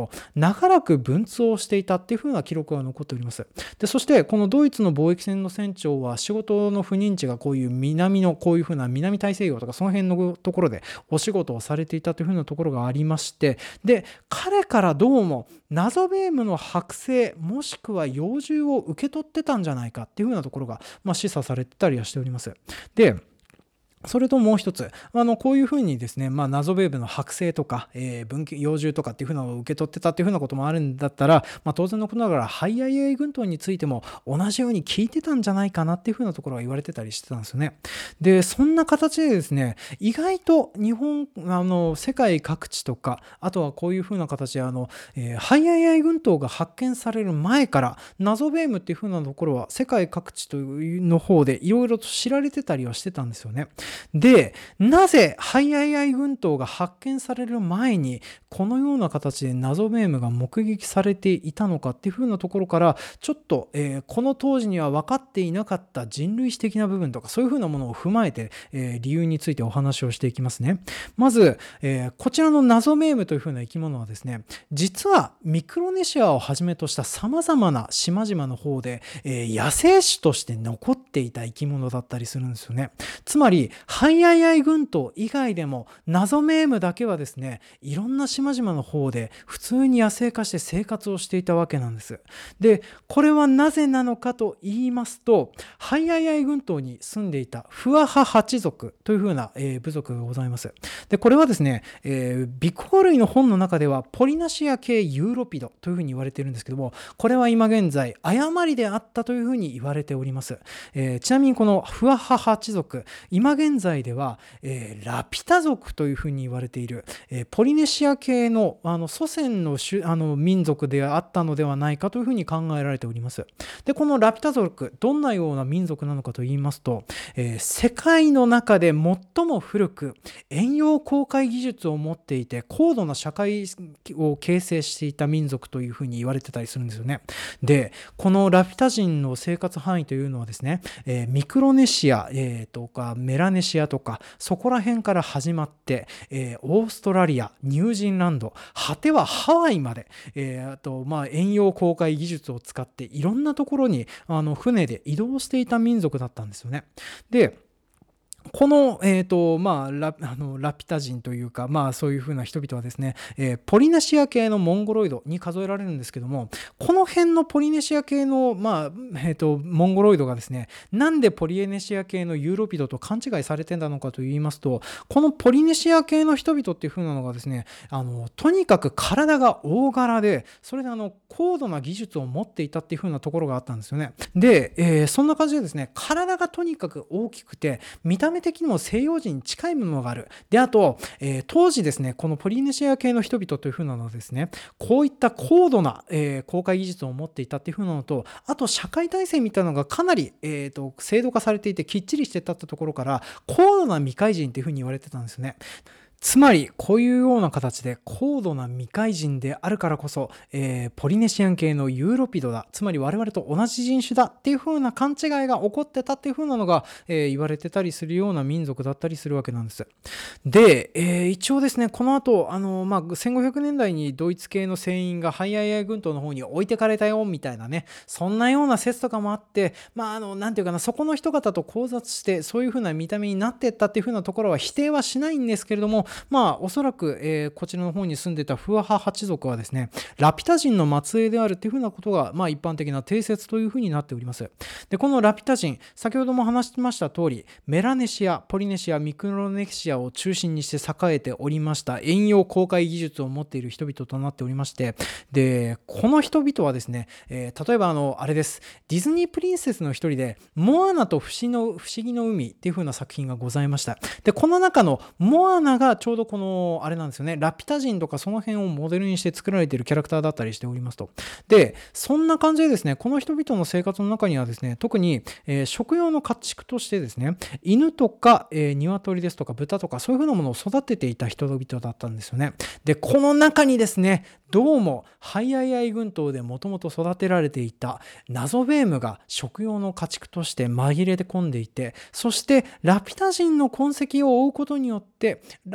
と長らく文通をしていたっていうふうな記録が残っております。でそしてこのドイツの貿易船の船長は仕事の不認知がこういう南のこういうふうな南大西洋とかその辺のところでお仕事をされていたというふうなところがありまして、で彼からどうも謎ベームの剥製もしくは幼獣を受け取ってたんじゃないかっていうふうなところが、まあ、示唆されてたりはしております。でそれともう一つ、あのこういうふうにですね、まあ、謎ベーブの剥製とか、えー、分岐幼獣とかっていうふうなのを受け取ってたっていうふうなこともあるんだったら、まあ、当然のことながらハイアイアイ群島についても同じように聞いてたんじゃないかなっていうふうなところが言われてたりしてたんですよね。でそんな形でですね、意外と日本あの世界各地とか、あとはこういうふうな形であの、えー、ハイアイアイ群島が発見される前から謎ベームっていうふうなところは世界各地というの方でいろいろと知られてたりはしてたんですよね。でなぜハイアイアイ群島が発見される前にこのような形で謎ベームが目撃されていたのかっていう風なところから、ちょっと、えー、この当時には分かっていなかった人類史的な部分とかそういう風なものを踏まえて、えー、理由についてお話をしていきますね。まず、えー、こちらの謎ベームという風な生き物はですね、実はミクロネシアをはじめとしたさまざまな島々の方で、えー、野生種として残っていた生き物だったりするんですよね。つまりハイアイアイ群島以外でも謎ベームだけはですね、いろんな島々の方で普通に野生化して生活をしていたわけなんです。でこれはなぜなのかと言いますと、ハイアイアイ群島に住んでいたフアハハチ族というふうな、えー、部族がございます。でこれはですね、えー、ビコ類の本の中ではポリナシア系ユーロピドというふうに言われているんですけども、これは今現在誤りであったというふうに言われております。えー、ちなみにこのフアハハチ族、今現在では、えー、ラピュタ族というふうに言われている、えー、ポリネシア系の、あの祖先の種あの民族であったのではないかというふうに考えられております。でこのラピュタ族、どんなような民族なのかと言いますと、えー、世界の中で最も古く遠洋航海技術を持っていて高度な社会を形成していた民族というふうに言われてたりするんですよね。でこのラピュタ人の生活範囲というのはですね、えー、ミクロネシア、えー、とかメラネシアとかそこら辺から始まって、えー、オーストラリア、ニュージーランド、果てはハワイまで、えー、あとまあ遠洋航海技術を使っていろんなところにあの船で移動していた民族だったんですよね。でこの、えーとまあ、ラ, あのラピュタ人というか、まあ、そういうふうな人々はですね、えー、ポリネシア系のモンゴロイドに数えられるんですけども、この辺のポリネシア系の、まあえーと、モンゴロイドがですね、なんでポリネシア系のユーロピドと勘違いされてたのかといいますと、このポリネシア系の人々っていうふうなのがですね、あのとにかく体が大柄で、それであの高度な技術を持っていたっていうふうなところがあったんですよね。で、えー、そんな感じでですね、体がとにかく大きくて見た目的にも西洋人に近いものがある。であと、えー、当時ですね、このポリネシア系の人々というふうなのはですね、こういった高度な、えー、航海技術を持っていたっていうふうなのと、あと社会体制みたいなのがかなり、えー、と制度化されていてきっちりしてたってところから、高度な未開人っていうふうに言われてたんですよね。つまりこういうような形で高度な未開人であるからこそ、えー、ポリネシアン系のユーロピドだ、つまり我々と同じ人種だっていう風な勘違いが起こってたっていう風なのが、えー、言われてたりするような民族だったりするわけなんです。で、えー、一応ですね、この後あの、まあ、せんごひゃくねんだいにドイツ系の船員がハイアイアイ群島の方に置いてかれたよみたいなね、そんなような説とかもあって、まああのなんていうかな、そこの人方と交雑してそういう風な見た目になってったっていう風なところは否定はしないんですけれども、まあおそらく、えー、こちらの方に住んでたフアハハチ族はですね、ラピュタ人の末裔であるというふうなことが、まあ、一般的な定説というふうになっております。でこのラピュタ人、先ほども話しました通り、メラネシア、ポリネシア、ミクロネシアを中心にして栄えておりました遠洋航海技術を持っている人々となっておりまして、でこの人々はですね、えー、例えばあのあれです、ディズニープリンセスの一人でモアナと不思議の不思議の海っていう風な作品がございました。でこの中のモアナがちょうどこのあれなんですよね、ラピュタ人とかその辺をモデルにして作られているキャラクターだったりしておりますと。でそんな感じでですね、この人々の生活の中にはですね、特に、えー、食用の家畜としてですね、犬とか、えー、鶏ですとか豚とかそういう風なものを育てていた人々だったんですよね。でこの中にですね、どうもハイアイアイ群島でもともと育てられていた謎ベームが食用の家畜として紛れ込んでいて、そしてラピュタ人の痕跡を追うことによってあ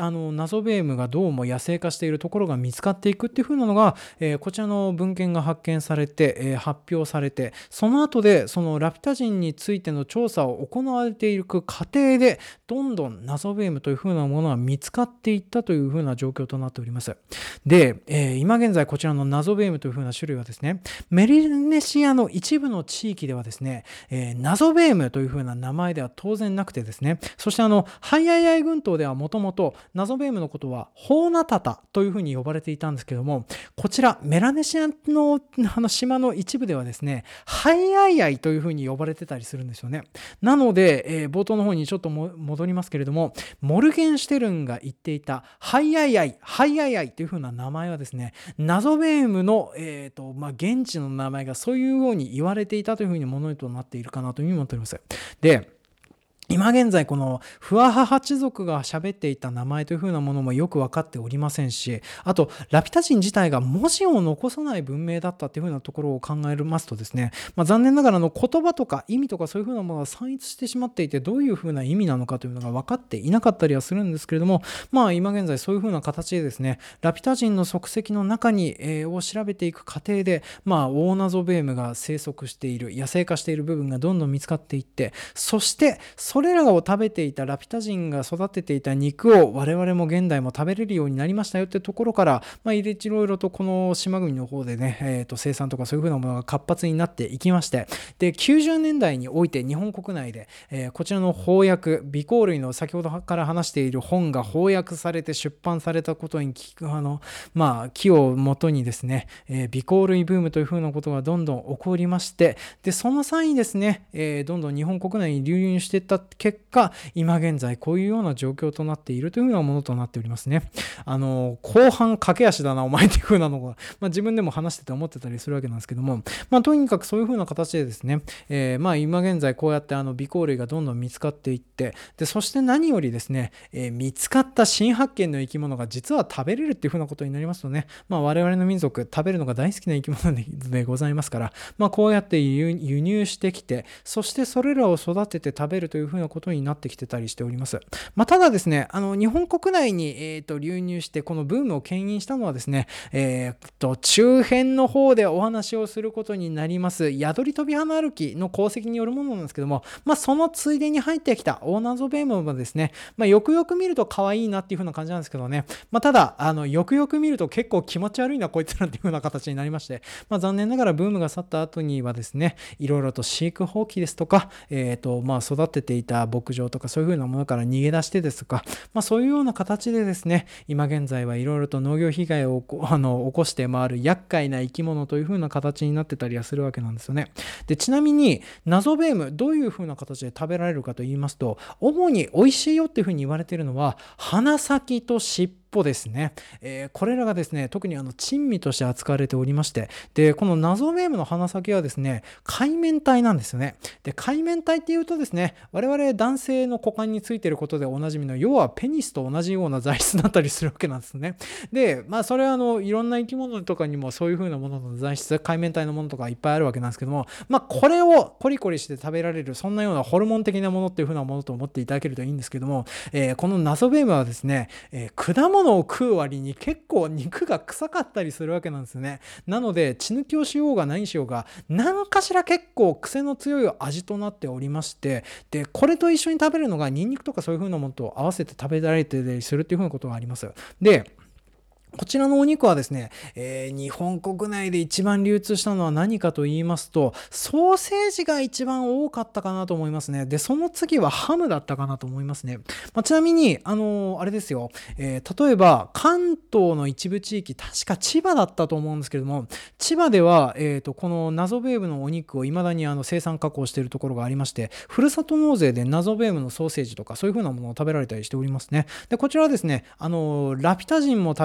あの謎ベームがどうも野生化しているところが見つかっていくっていう風なのが、えーこちらの文献が発見されて、えー発表されて、その後でそのラピュタ人についての調査を行われていく過程でどんどん謎ベームという風なものが見つかっていったという風な状況となっております。で、えー今現在こちらの謎ベームという風な種類はですね、メリネシアの一部の地域ではですね、えー謎ベームという風な名前では当然なくてですね、そしてあのハイアイアイ群島ではもともと謎ベームのことはホーナタタという風に呼ばれていたんですけども、こちらメラネシアのあの島の一部ではですね、ハイアイアイという風に呼ばれてたりするんですよね。なので、えー冒頭の方にちょっとも戻りますけれども、モルゲンシュテルンが言っていたハイアイアイ、ハイアイアイという風な名前はですね、謎ベームの、えーとまあ、現地の名前がそういうように言われていたという風に物となっているかなというふうに思っております。で、今現在このフワハハチ族が喋っていた名前というふうなものもよく分かっておりませんし、あとラピュタ人自体が文字を残さない文明だったというふうなところを考えますとですね、まあ、残念ながらの言葉とか意味とかそういうふうなものが散逸してしまっていて、どういうふうな意味なのかというのが分かっていなかったりはするんですけれども、まあ今現在そういうふうな形でですね、ラピュタ人の足跡の中に、えーを調べていく過程で、まあ大謎ベームが生息している、野生化している部分がどんどん見つかっていって、そしてそれらを食べていたラピュタ人が育てていた肉を我々も現代も食べれるようになりましたよってところから、まあ、いろいろとこの島国の方でね、えーと生産とかそういう風なものが活発になっていきまして、できゅうじゅうねんだいにおいて日本国内で、えーこちらの翻訳、微香類の先ほどから話している本が翻訳されて出版されたことに聞くあのまあ木をもとにですね、えー微香類ブームという風なことがどんどん起こりまして、でその際にですね、えーどんどん日本国内に流入していった結果、今現在こういうような状況となっているというようなものとなっておりますね。あの後半駆け足だなお前っていう風なのが、まあ、自分でも話してて思ってたりするわけなんですけども、まあ、とにかくそういう風な形でですね、えーまあ今現在こうやってあの微香類がどんどん見つかっていって、でそして何よりですね、えー見つかった新発見の生き物が実は食べれるっていう風なことになりますとね、まあ、我々の民族食べるのが大好きな生き物ででございますから、まあ、こうやって輸輸入してきて、そしてそれらを育てて食べるという風なことになってきてたりしております。まあ、ただですね、あの日本国内に、えー、と流入してこのブームを牽引したのはですね、えー、と中辺の方でお話をすることになります宿り飛び花歩きの功績によるものなんですけども、まあ、そのついでに入ってきた大謎ベームもですね、まあ、よくよく見ると可愛いなっていう風な感じなんですけどね、まあ、ただあのよくよく見ると結構気持ち悪いなこいつらっていう風な形になりまして、まあ、残念ながらブームが去った後にはですね、いろいろと飼育放棄ですとか、えーとまあ、育てていた牧場とかそういう風なものから逃げ出してですとか、まあ、そういうような形でですね、今現在はいろいろと農業被害をあの起こして回る厄介な生き物という風な形になってたりはするわけなんですよね。でちなみに謎ベームどういう風な形で食べられるかと言いますと、主に美味しいよっていう風に言われているのは鼻先と尻尾ですね、えー、これらがですね特にあの珍味として扱われておりまして、でこの謎ベームの鼻先はですね海綿体なんですよね。で海綿体っていうとですね、我々男性の股間についていることでおなじみの要はペニスと同じような材質だったりするわけなんですね。でまあそれはあのいろんな生き物とかにもそういう風なものの材質、海綿体のものとかいっぱいあるわけなんですけども、まあこれをコリコリして食べられるそんなようなホルモン的なものっていう風なものと思っていただけるといいんですけども、えー、この謎ベームはですね、えー、果物を食う割に結構肉が臭かったりするわけなんですね。なので血抜きをしようが何しようが何かしら結構癖の強い味となっておりまして、でこれと一緒に食べるのがニンニクとかそういう風なものと合わせて食べられてたりするっていう風なことがあります。でこちらのお肉はですね、えー、日本国内で一番流通したのは何かと言いますと、ソーセージが一番多かったかなと思いますね。で、その次はハムだったかなと思いますね。まあ、ちなみに、あのー、あれですよ、えー、例えば関東の一部地域、確か千葉だったと思うんですけども、千葉では、えーと、この謎ベームのお肉を未だにあの生産加工しているところがありまして、ふるさと納税で謎ベームのソーセージとかそういう風なものを食べられたりしておりますね。で、こちらはですね、あのー、ラピュタ人も食べていた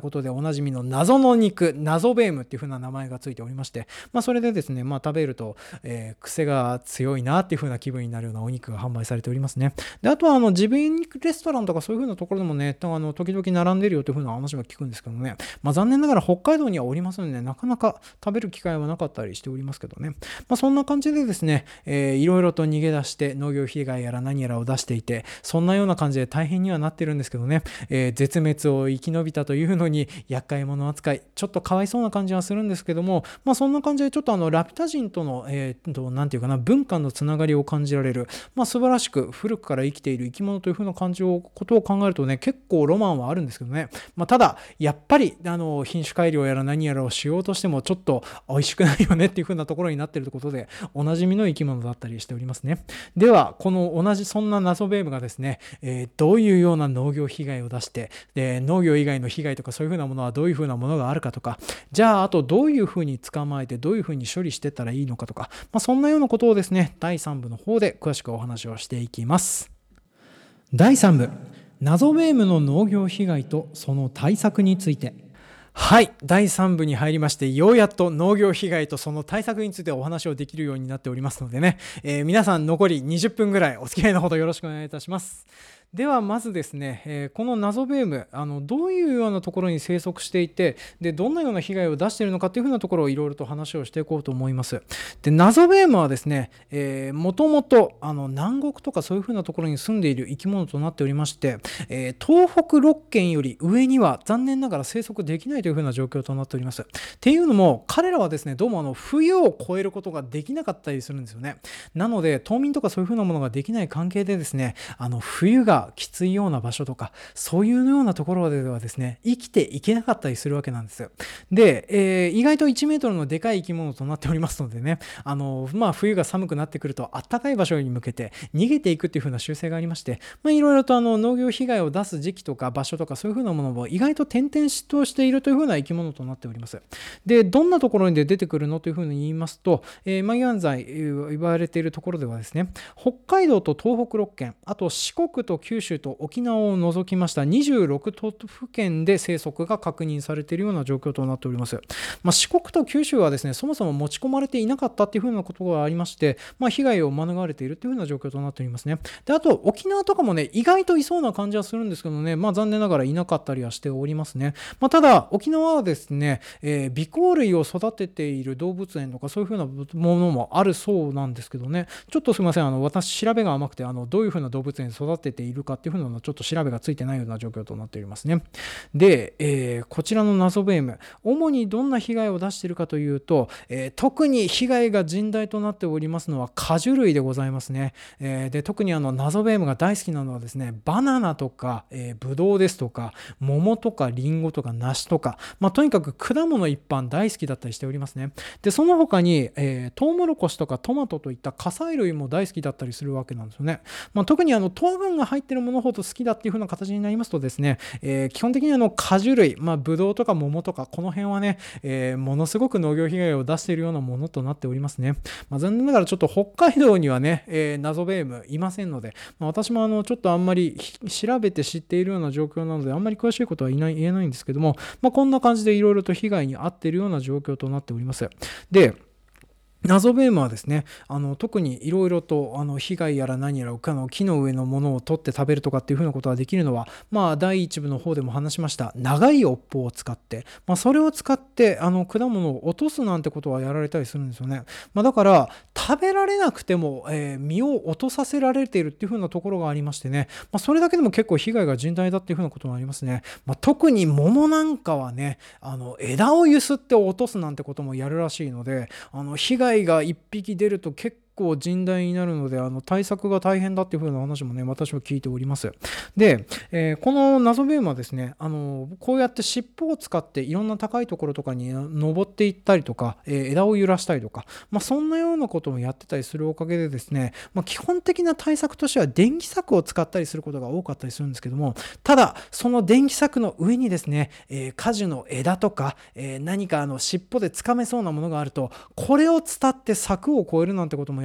ことでおなじみの謎の肉、謎ベームっていう風な名前がついておりまして、まあ、それでですね、まあ、食べると、えー、癖が強いなっていう風な気分になるようなお肉が販売されておりますね。で、あとはあのジビエ肉レストランとかそういう風なところでもね、あの時々並んでるよという風な話も聞くんですけどね、まあ、残念ながら北海道にはおりますので、ね、なかなか食べる機会はなかったりしておりますけどね、まあ、そんな感じでですね、えー、いろいろと逃げ出して農業被害やら何やらを出していて、そんなような感じで大変にはなってるんですけどね、えー、絶滅を生き延びたというのに厄介者扱い、ちょっとかわいそうな感じはするんですけども、まあ、そんな感じでちょっとあのラピュタ人との、えー、となんていうかな、文化のつながりを感じられる、まあ、素晴らしく古くから生きている生き物というふうな感じをことを考えるとね、結構ロマンはあるんですけどね、まあ、ただやっぱりあの品種改良やら何やらをしようとしてもちょっと美味しくないよねっていうふうなところになっていることでおなじみの生き物だったりしておりますね。ではこの同じそんな謎ベームがですね、えー、どういうような農業被害を出して、で農業以外の被害とかそういうふうなものはどういうふうなものがあるかとか、じゃああとどういうふうに捕まえてどういうふうに処理していったらいいのかとか、まあ、そんなようなことをですねだいさんぶの方で詳しくお話をしていきます。だいさんぶ、謎ベームの農業被害とその対策について。はい、だいさんぶに入りまして、ようやっと農業被害とその対策についてお話をできるようになっておりますのでね、えー、皆さん残りにじゅっぷんぐらいお付き合いのほどよろしくお願いいたします。ではまずですね、えー、この謎ベーム、あのどういうようなところに生息していて、でどんなような被害を出しているのかというふうなところをいろいろと話をしていこうと思います。で謎ベームはですね、えー、もともとあの南国とかそういうふうなところに住んでいる生き物となっておりまして、えー、東北ろっけんより上には残念ながら生息できないというふうな状況となっております。っていうのも彼らはですね、どうもあの冬を越えることができなかったりするんですよね。なので冬眠とかそういうふうなものができない関係でですね、あの冬がきついような場所とかそういうようなところではですね生きていけなかったりするわけなんですよ。で、えー、意外といちメートルのでかい生き物となっておりますのでね、あのまあ冬が寒くなってくると暖かい場所に向けて逃げていくっていう風な習性がありまして、まあいろいろとあの農業被害を出す時期とか場所とかそういう風なものも意外と転々としているという風な生き物となっております。でどんなところに出てくるのという風に言いますと、えー、まあ現在言われているところではですね、北海道と東北ろっけん、あと四国と九州と沖縄を除きましたにじゅうろく都府県で生息が確認されているような状況となっております。まあ、四国と九州はですね、そもそも持ち込まれていなかったというふうなことがありまして、まあ、被害を免れているというふうな状況となっておりますね。で、あと沖縄とかもね、意外といそうな感じはするんですけどね、まあ、残念ながらいなかったりはしておりますね。まあ、ただ沖縄はですね、えー、尾行類を育てている動物園とかそういうふうなものもあるそうなんですけどね、ちょっとすみません、あの私調べが甘くて、あのどういうふうな動物園に育てているかっていうふうなのちょっと調べがついてないような状況となっておりますね。で、えー、こちらの謎ベーム、主にどんな被害を出しているかというと、えー、特に被害が甚大となっておりますのは果樹類でございますね。えー、で特にあの謎ベームが大好きなのはですね、バナナとか、えー、ブドウですとか桃とかリンゴとか梨とか、まあ、とにかく果物一般大好きだったりしておりますね。でその他に、えー、トウモロコシとかトマトといった果菜類も大好きだったりするわけなんですよね。まあ、特にあの糖分が入っているものほど好きだっていう風な形になりますとですね、えー、基本的にあの果樹類、まあ、ブドウとか桃とかこの辺はね、えー、ものすごく農業被害を出しているようなものとなっておりますね。まあ、残念ながらちょっと北海道にはね、えー、謎ベームいませんので、まあ、私もあのちょっとあんまり調べて知っているような状況なのであんまり詳しいことは言えない、言えないんですけども、まあ、こんな感じでいろいろと被害に遭っているような状況となっております。で謎ベームはですね、あの特にいろいろとあの被害やら何やらあの木の上のものを取って食べるとかっていうふうなことができるのは、まあ、だいいちぶの方でも話しました長い尾っぽを使って、まあ、それを使ってあの果物を落とすなんてことはやられたりするんですよね。まあ、だから食べられなくても、えー、実を落とさせられているっていうふうなところがありましてね、まあ、それだけでも結構被害が甚大だっていうふうなことがありますね。まあ、特に桃なんかはね、あの枝をゆすって落とすなんてこともやるらしいので、あの被害がいっぴき出ると結構甚大になるので、あの対策が大変だっていう風な話もね、私は聞いております。で、えー、この謎ベームはですね、あのこうやって尻尾を使っていろんな高いところとかに登っていったりとか、えー、枝を揺らしたりとか、まあ、そんなようなこともやってたりするおかげでですね、まあ、基本的な対策としては電気柵を使ったりすることが多かったりするんですけども、ただその電気柵の上にですね、えー、果樹の枝とか、えー、何かあの尻尾でつかめそうなものがあると、これを伝って柵を越えるなんてこともや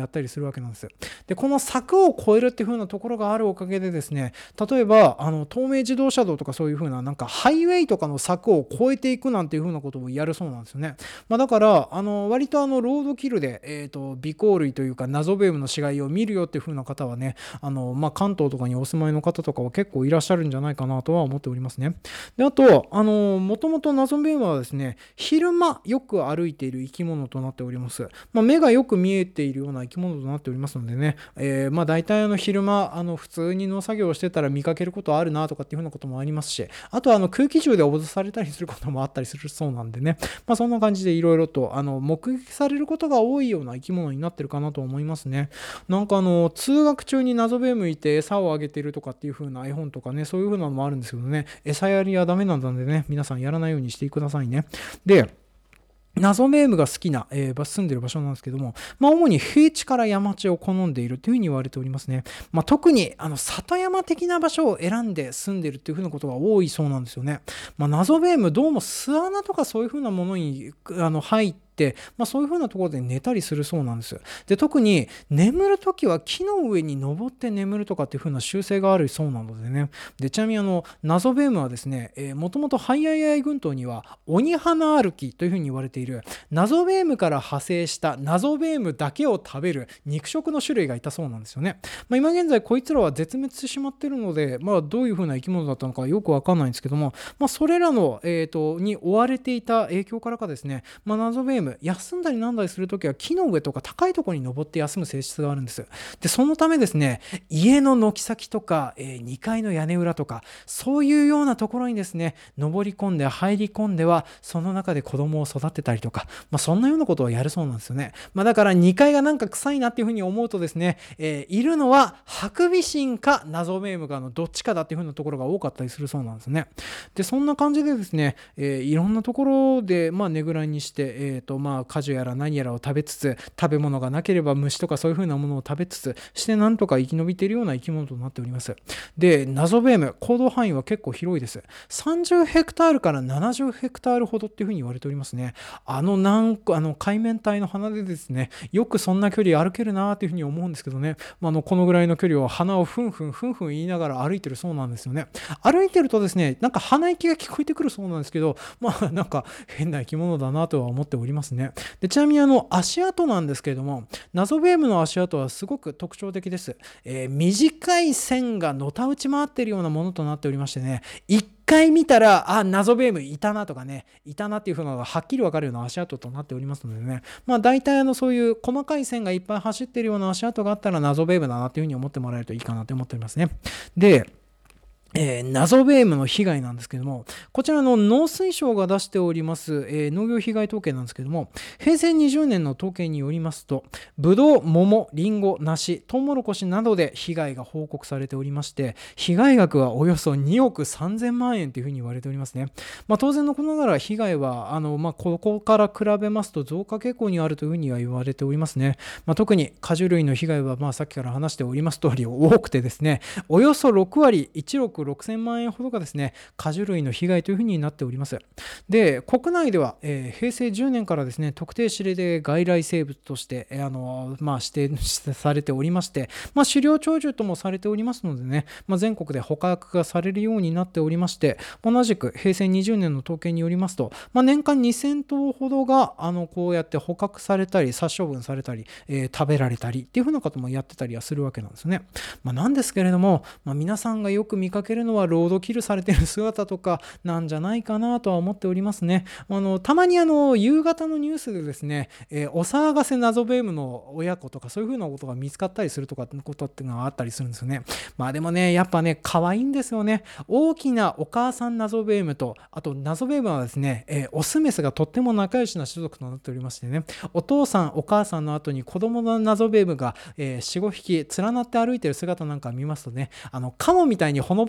ったりするわけなんです。でこの柵を越えるっていう風なところがあるおかげでですね、例えばあの東名自動車道とかそういう風ななんかハイウェイとかの柵を越えていくなんていう風なことをやるそうなんですよね。まあ、だからあの割とあのロードキルで、えー、と微光類というか謎ベームの死骸を見るよっていう風な方はね、あの、まあ、関東とかにお住まいの方とかは結構いらっしゃるんじゃないかなとは思っておりますね。であとあのもともと謎ベームはですね、昼間よく歩いている生き物となっております。まあ、目がよく見えているような生き物となっておりますのでね、えー、まあ大体あの昼間あの普通に農作業をしてたら見かけることあるなとかっていう風なこともありますし、あとはあの空気銃で脅されたりすることもあったりするそうなんでね、まあ、そんな感じでいろいろとあの目撃されることが多いような生き物になってるかなと思いますね。なんかあの通学中に謎ベームいて餌をあげてるとかっていう風な絵本とかね、そういう風なのもあるんですけどね、餌やりはダメなんでね、皆さんやらないようにしてくださいね。で謎ベームが好きな、えー、住んでる場所なんですけども、まあ、主に平地から山地を好んでいるというふうに言われておりますね。まあ、特にあの里山的な場所を選んで住んでいるというふうなことが多いそうなんですよね。まあ、謎ベームどうも巣穴とかそういうふうなものにあの入ってでまあ、そういう風なところで寝たりするそうなんです。で特に眠るときは木の上に登って眠るとかっていう風な習性があるそうなのでね。でちなみにあの謎ベームはですね、えー、もともとハイアイアイ群島には鬼花歩きという風に言われている謎ベームから派生した謎ベームだけを食べる肉食の種類がいたそうなんですよね。まあ、今現在こいつらは絶滅してしまっているので、まあ、どういう風な生き物だったのかよくわかんないんですけども、まあ、それらの、えーと、に追われていた影響からかですね、まあ、謎ベーム休んだりなんだりするときは木の上とか高いところに登って休む性質があるんです。でそのためですね、家の軒先とか、えー、にかいの屋根裏とかそういうようなところにですね登り込んで入り込んではその中で子供を育てたりとか、まあ、そんなようなことをやるそうなんですよね。まあ、だからにかいがなんか臭いなっていうふうに思うとですね、えー、いるのはハクビシンか謎ベームかのどっちかだっていうふうなところが多かったりするそうなんですね。でそんな感じでですね、えー、いろんなところでまあねぐらいにして、えーとまあ、果樹やら何やらを食べつつ、食べ物がなければ虫とかそういう風なものを食べつつしてなんとか生き延びているような生き物となっております。で謎ベーム行動範囲は結構広いです。さんじゅうヘクタールからななじゅうヘクタールほどっていう風に言われておりますね。あのなんあの海面体の鼻でですね、よくそんな距離歩けるなーっていう風に思うんですけどね、まあ、あのこのぐらいの距離を鼻をふんふんふんふん言いながら歩いてるそうなんですよね。歩いてるとですね、なんか鼻息が聞こえてくるそうなんですけど、まあなんか変な生き物だなとは思っておりますね。でちなみにあの足跡なんですけれども、謎ベームの足跡はすごく特徴的です。えー、短い線がのたうち回っているようなものとなっておりましてね、一回見たらあ謎ベームいたなとかね、いたなっていう風なのがはっきり分かるような足跡となっておりますのでね、まあ大体あのそういう細かい線がいっぱい走っているような足跡があったら謎ベームだなっていう風に思ってもらえるといいかなと思っておりますね。でえー、謎ベームの被害なんですけども、こちらの農水省が出しております、えー、農業被害統計なんですけども、平成にじゅうねんの統計によりますと、ブドウ、桃、リンゴ、梨、トウモロコシなどで被害が報告されておりまして、被害額はおよそにおくさんぜんまんえんというふうに言われておりますね。まあ、当然のことながら被害はあの、まあ、ここから比べますと増加傾向にあるというふうには言われておりますね。まあ、特に果樹類の被害は、まあ、さっきから話しております通り多くてですね、およそろくわり、いちおくろくせんまんえんほどがですね果樹類の被害というふうになっております。で国内では、えー、平成じゅうねんからですね特定指定外来生物として、えーあのーまあ、指定されておりまして、まあ、狩猟鳥獣ともされておりますのでね、まあ、全国で捕獲がされるようになっておりまして、同じく平成にじゅうねんの統計によりますと、まあ、年間にせんとうほどがあのこうやって捕獲されたり殺処分されたり、えー、食べられたりっていうふうなこともやってたりはするわけなんですね。まあ、なんですけれども、まあ、皆さんがよく見かけるのはロードキルされている姿とかなんじゃないかなとは思っておりますね。あのたまにあの夕方のニュースでですね、えー、お騒がせ謎ベームの親子とかそういう風なことが見つかったりするとかってことっていうのがあったりするんですよね。まあでもねやっぱね可愛いんですよね。大きなお母さん謎ベームと、あと謎ベームはですね、えー、オスメスがとっても仲良しな種族となっておりましてね、お父さんお母さんの後に子供の謎ベームが、えー、よん、ごひき連なって歩いてる姿なんか見ますとね、あのカモみたいにほのぼ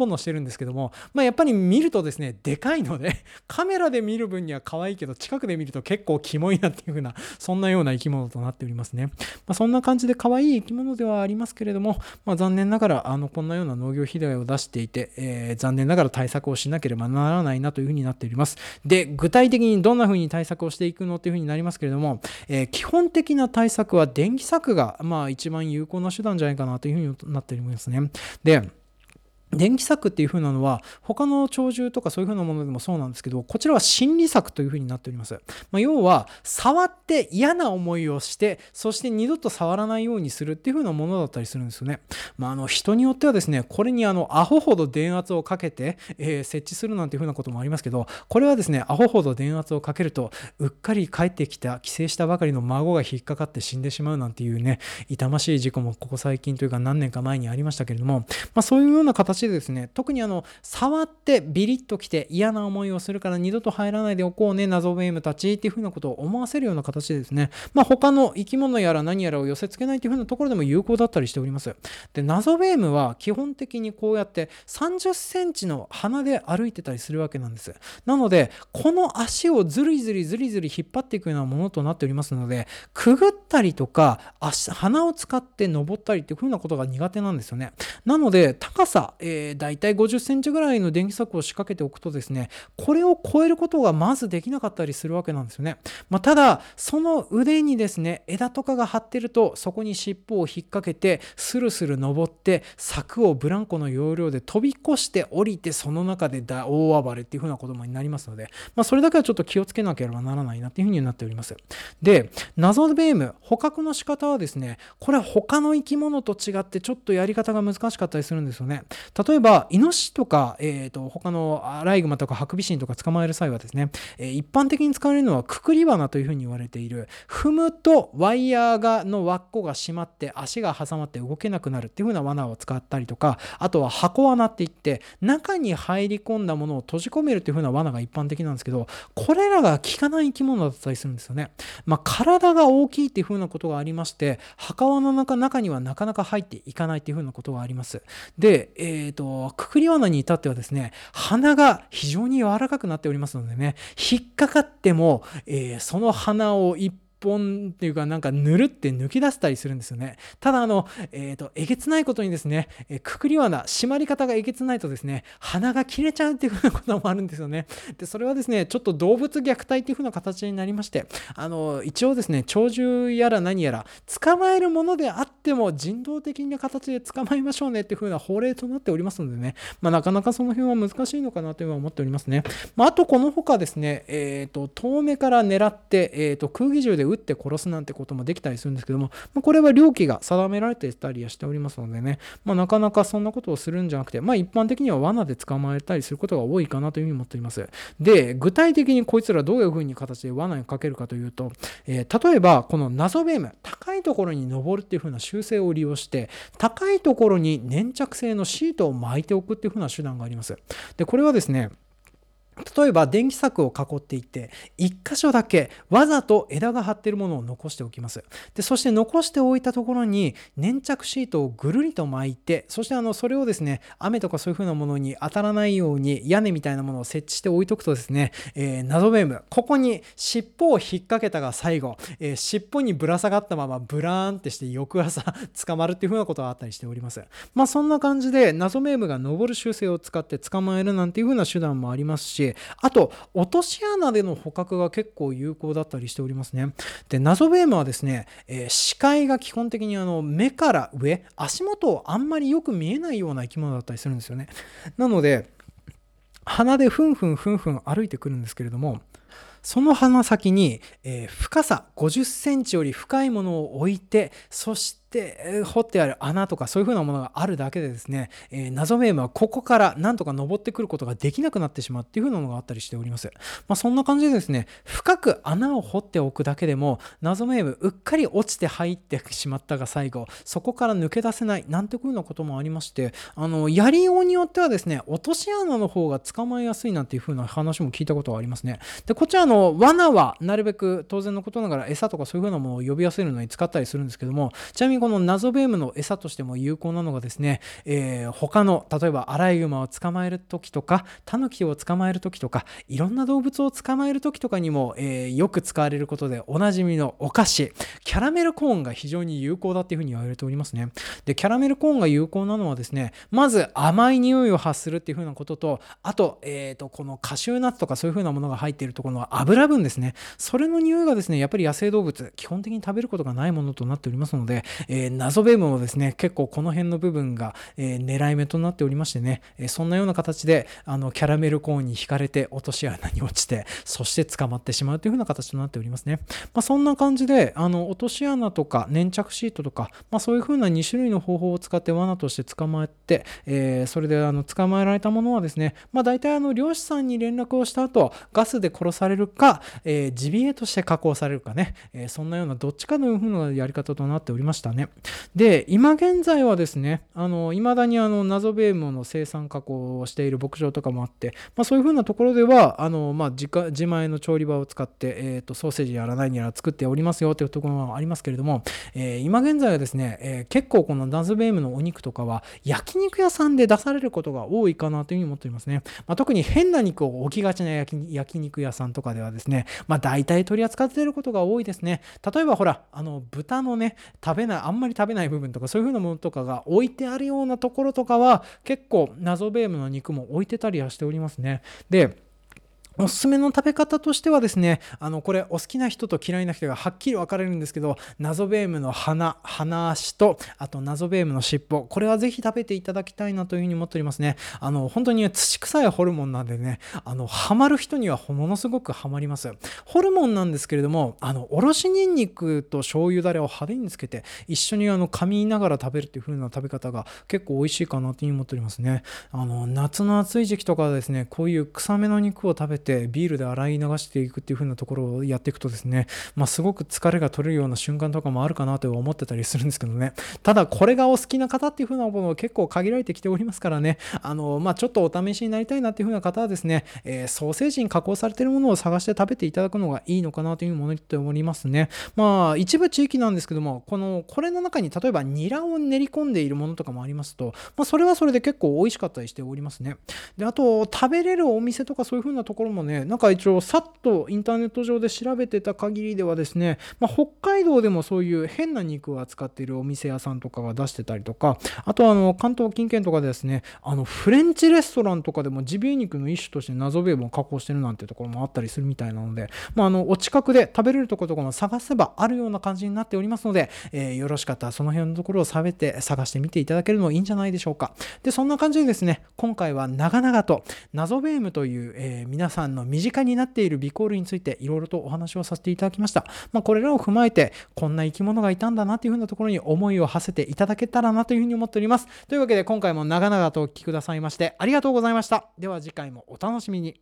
のしてるんですけども、まあ、やっぱり見るとですねでかいのでカメラで見る分には可愛いけど近くで見ると結構キモいなっていう風なそんなような生き物となっておりますね。まあ、そんな感じで可愛い生き物ではありますけれども、まあ、残念ながらあのこんなような農業被害を出していて、えー、残念ながら対策をしなければならないなという風になっております。で、具体的にどんな風に対策をしていくのという風になりますけれども、えー、基本的な対策は電気柵がまあ一番有効な手段じゃないかなという風になっておりますね。で、電気柵っていう風なのは他の鳥獣とかそういう風なものでもそうなんですけど、こちらは心理柵という風になっております。まあ、要は触って嫌な思いをして、そして二度と触らないようにするっていう風なものだったりするんですよね。まあ、あの人によってはですね、これにあのアホほど電圧をかけて、えー、設置するなんていう風なこともありますけど、これはですね、アホほど電圧をかけるとうっかり帰ってきた帰省したばかりの孫が引っかかって死んでしまうなんていうね、痛ましい事故もここ最近というか何年か前にありましたけれども、まあ、そういうような形でですね、特にあの触ってビリッときて嫌な思いをするから二度と入らないでおこうね謎ベームたちっていう風なことを思わせるような形でですね、まあ、他の生き物やら何やらを寄せ付けないという風なところでも有効だったりしております。で、謎ベームは基本的にこうやってさんじゅっセンチの鼻で歩いてたりするわけなんです。なのでこの足をずりずりずりずり引っ張っていくようなものとなっておりますので、くぐったりとか足鼻を使って登ったりっていう風なことが苦手なんですよね。なので高さ、えー、だいたいごじゅっセンチぐらいの電気柵を仕掛けておくとですね、これを超えることがまずできなかったりするわけなんですよね。まあ、ただその腕にですね枝とかが張ってると、そこに尻尾を引っ掛けてスルスル登って柵をブランコの要領で飛び越して降りて、その中で大暴れっていう風なことになりますので、まあ、それだけはちょっと気をつけなければならないなっていう風になっております。で、謎ベーム捕獲の仕方はですね、これは他の生き物と違ってちょっとやり方が難しかったりするんですよね。例えばイノシシとか、えー、と他のアライグマとかハクビシンとか捕まえる際はですね、えー、一般的に使われるのはくくり罠というふうに言われている、踏むとワイヤーがの輪っこが閉まって足が挟まって動けなくなるっていうふうな罠を使ったりとか、あとは箱罠っていって中に入り込んだものを閉じ込めるっていうふうな罠が一般的なんですけど、これらが効かない生き物だったりするんですよね。まあ、体が大きいっていうふうなことがありまして、墓罠の中にはなかなか入っていかないっていうふうなことがあります。で、えー、とくくり罠に至ってはですね、鼻が非常に柔らかくなっておりますのでね、引っかかっても、えー、その鼻を一本っていうかなんかぬるって抜き出せたりするんですよね。ただあの、えーと、えげつないことにですね、えー、くくり罠、締まり方がえげつないとですね、鼻が切れちゃうっていうふうなこともあるんですよね。で、それはですね、ちょっと動物虐待っていうふうな形になりまして、あの、一応ですね、鳥獣やら何やら、捕まえるものであっても人道的な形で捕まえましょうねっていうふうな法令となっておりますのでね、まあ、なかなかその辺は難しいのかなというのは思っておりますね。まあ、あとこの他ですね、えーと、遠目から狙って、えーと、空気銃で撃って殺すなんてこともできたりするんですけども、まあ、これは猟期が定められていたりしておりますのでね、まあ、なかなかそんなことをするんじゃなくて、まあ、一般的には罠で捕まえたりすることが多いかなというふうに思っております。で、具体的にこいつらどういうふうに形で罠にかけるかというと、えー、例えばこの謎ベーム、高いところに登るっていうふうな習性を利用して高いところに粘着性のシートを巻いておくっていうふうな手段があります。で、これはですね、例えば電気柵を囲っていって一箇所だけわざと枝が張っているものを残しておきます。で、そして残しておいたところに粘着シートをぐるりと巻いて、そしてあのそれをですね、雨とかそういう風なものに当たらないように屋根みたいなものを設置して置いとくとですね、えー、謎ベーム、ここに尻尾を引っ掛けたが最後、えー、尻尾にぶら下がったままブラーンってして翌朝捕まるっていう風なことがあったりしております。まあそんな感じで謎ベームが登る習性を使って捕まえるなんていう風な手段もありますし、あと落とし穴での捕獲が結構有効だったりしておりますね。で、謎ベームはですね、えー、視界が基本的にあの目から上、足元をあんまりよく見えないような生き物だったりするんですよね。なので鼻でふんふんふんふん歩いてくるんですけれども、その鼻先に、えー、深さごじゅっセンチより深いものを置いて、そしてで掘ってある穴とかそういう風なものがあるだけでですね、えー、謎ベームはここからなんとか登ってくることができなくなってしまうっていう風なのがあったりしております。まあ、そんな感じでですね、深く穴を掘っておくだけでも謎ベームうっかり落ちて入ってしまったが最後そこから抜け出せないなんていう風なこともありまして、あのやりようによってはですね、落とし穴の方が捕まえやすいなんていう風な話も聞いたことがありますね。で、こちらの罠はなるべく当然のことながら餌とかそういう風なものを呼び寄せるのに使ったりするんですけども、ちなみににこの謎ベームの餌としても有効なのがですね、えー、他の例えばアライグマを捕まえる時とかタヌキを捕まえる時とかいろんな動物を捕まえる時とかにも、えー、よく使われることでおなじみのお菓子キャラメルコーンが非常に有効だっていうふうに言われておりますね。でキャラメルコーンが有効なのはですね、まず甘い匂いを発するっていうふうなことと、あと,、えー、とこのカシューナッツとかそういうふうなものが入っているところの油分ですね、それの匂いがですねやっぱり野生動物基本的に食べることがないものとなっておりますので、えー、謎ベームもですね結構この辺の部分が、えー、狙い目となっておりましてね、えー、そんなような形であのキャラメルコーンに惹かれて落とし穴に落ちてそして捕まってしまうというふうな形となっておりますね。まあ、そんな感じであの落とし穴とか粘着シートとか、まあ、そういうふうなに種類の方法を使って罠として捕まえて、えー、それであの捕まえられたものはですね、まあ、大体あの漁師さんに連絡をした後ガスで殺されるか、えー、ジビエとして加工されるかね、えー、そんなようなどっちかのようなやり方となっておりましたね。で今現在はですねあの未だにあの謎ベームの生産加工をしている牧場とかもあって、まあ、そういうふうなところではあの、まあ、自家自前の調理場を使って、えー、とソーセージやら何やら作っておりますよというところもありますけれども、えー、今現在はですね、えー、結構この謎ベームのお肉とかは焼肉屋さんで出されることが多いかなというふうに思っておりますね。まあ、特に変な肉を置きがちな焼き焼肉屋さんとかではですね、まあ、大体取り扱っていることが多いですね。例えばほらあの豚のね食べないあんまり食べない部分とかそういう風なものとかが置いてあるようなところとかは結構謎ベームの肉も置いてたりはしておりますね。でおすすめの食べ方としてはですね、あのこれお好きな人と嫌いな人がはっきり分かれるんですけど、謎ベームの鼻、鼻足とあと謎ベームの尻尾、これはぜひ食べていただきたいなというふうに思っておりますね。あの本当に土臭いホルモンなんでね、あのハマる人にはものすごくハマります。ホルモンなんですけれども、あのおろしニンニクと醤油だれを派手につけて一緒にあの噛みながら食べるっていう風な食べ方が結構美味しいかなというふうに思っておりますね。あの夏の暑い時期とかはですね、こういう臭めの肉を食べてビールで洗い流していくっていう風なところをやっていくとですね、まあ、すごく疲れが取れるような瞬間とかもあるかなと思ってたりするんですけどね。ただこれがお好きな方っていう風なものを結構限られてきておりますからね、あの、まあ、ちょっとお試しになりたいなっていう風な方はですね、えー、ソーセージに加工されているものを探して食べていただくのがいいのかなというふうに思っておりますね。まあ一部地域なんですけども、このこれの中に例えばニラを練り込んでいるものとかもありますと、まあ、それはそれで結構美味しかったりしておりますね。であと食べれるお店とかそういう風なところもね、なんか一応さっとインターネット上で調べてた限りではですね、まあ、北海道でもそういう変な肉を扱っているお店屋さんとかが出してたりとか、あとはあの関東近県とかでですね、あのフレンチレストランとかでもジビエ肉の一種として謎ベームを加工してるなんていうところもあったりするみたいなので、まあ、あのお近くで食べれるところとかも探せばあるような感じになっておりますので、えー、よろしかったらその辺のところを探して探してみていただけるのもいいんじゃないでしょうか。でそんな感じでですね、今回は長々と謎ベームという、えー、皆さんの身近になっているビコールについていろいろとお話をさせていただきました。まあ、これらを踏まえてこんな生き物がいたんだなというふうなところに思いを馳せていただけたらなというふうに思っております。というわけで今回も長々とお聞きくださいましてありがとうございました。では次回もお楽しみに。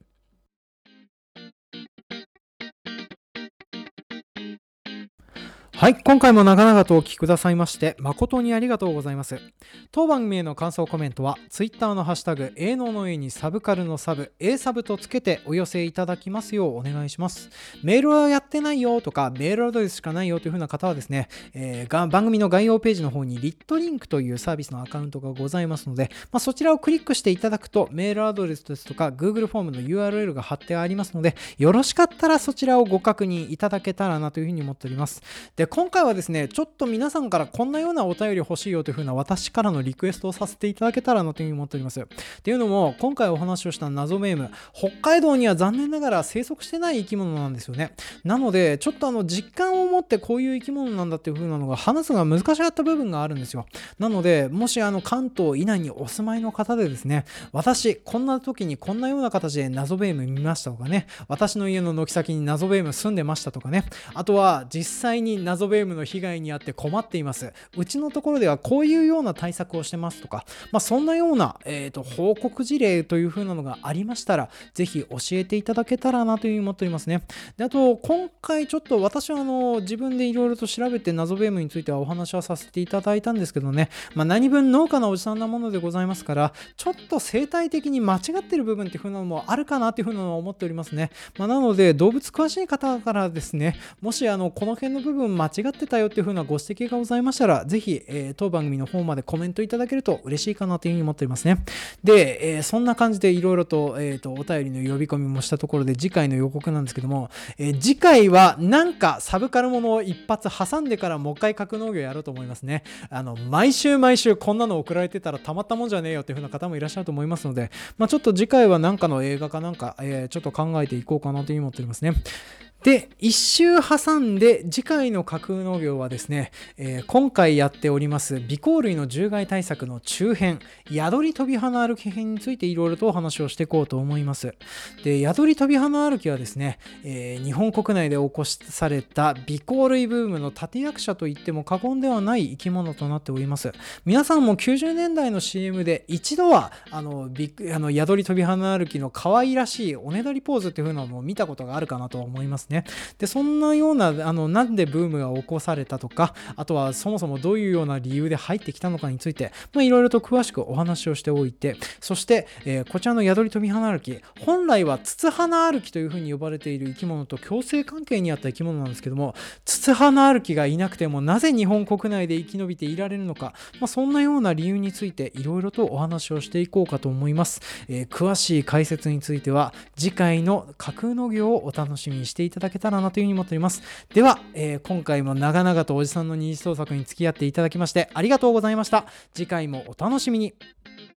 はい、今回も長々とお聞きくださいまして誠にありがとうございます。当番組への感想コメントは Twitter のハッシュタグ営農の A にサブカルのサブ A サブとつけてお寄せいただきますようお願いします。メールはやってないよとかメールアドレスしかないよという風な方はですね、えー、が番組の概要ページの方にリットリンクというサービスのアカウントがございますので、まあ、そちらをクリックしていただくとメールアドレスですとか Google フォームの ユーアールエル が貼ってありますので、よろしかったらそちらをご確認いただけたらなというふうに思っております。で今回はですね、ちょっと皆さんからこんなようなお便り欲しいよというふうな私からのリクエストをさせていただけたらなというふうに思っております。っていうのも今回お話をした謎ベーム、北海道には残念ながら生息してない生き物なんですよね。なのでちょっとあの実感を持ってこういう生き物なんだっていうふうなのが話すのが難しかった部分があるんですよ。なのでもしあの関東以内にお住まいの方でですね、私こんな時にこんなような形で謎ベーム見ましたとかね、私の家の軒先に謎ベーム住んでましたとかね、あとは実際に謎ベームの被害にあって困っています、うちのところではこういうような対策をしてますとか、まあ、そんなような、えーと、報告事例という風なのがありましたらぜひ教えていただけたらなというふうに思っておりますね。であと今回ちょっと私はあの自分でいろいろと調べて謎ベームについてはお話はさせていただいたんですけどね、まあ、何分農家のおじさんなものでございますからちょっと生態的に間違っている部分っていう風なのもあるかなという風なのを思っておりますね。まあ、なので動物詳しい方からですね、もしあのこの辺の部分間間違ってたよっていう風なご指摘がございましたら、ぜひ、えー、当番組の方までコメントいただけると嬉しいかなというふうに思っておりますね。で、えー、そんな感じでいろいろと、えーと、お便りの呼び込みもしたところで、次回の予告なんですけども、えー、次回はなんかサブカルものを一発挟んでからもう一回格納業やろうと思いますね。あの、毎週毎週こんなの送られてたらたまったもんじゃねえよっていう風な方もいらっしゃると思いますので、まあ、ちょっと次回はなんかの映画かなんか、えー、ちょっと考えていこうかなというふうに思っておりますね。で、一周挟んで次回の架空農業はですね、えー、今回やっております微光類の獣害対策の中編、宿り飛び花歩き編についていろいろとお話をしていこうと思います。で、宿り飛び花歩きはですね、えー、日本国内で起こされた微光類ブームの立役者といっても過言ではない生き物となっております。皆さんもきゅうじゅうねんだいの シーエム で一度はあのビあの宿り飛び花歩きの可愛らしいおねだりポーズっていう風なのを見たことがあるかなと思いますね。で、そんなようなあのなんでブームが起こされたとか、あとはそもそもどういうような理由で入ってきたのかについて、まあ、いろいろと詳しくお話をしておいて、そして、えー、こちらの宿り飛び花歩き、本来はツツハナ歩きというふうに呼ばれている生き物と共生関係にあった生き物なんですけども、ツツハナ歩きがいなくてもなぜ日本国内で生き延びていられるのか、まあ、そんなような理由についていろいろとお話をしていこうかと思います。えー、詳しい解説については次回の架空農業をお楽しみにしていただけたらなというふうに思っております。では、えー、今回も長々とおじさんの二次創作に付き合っていただきましてありがとうございました。次回もお楽しみに。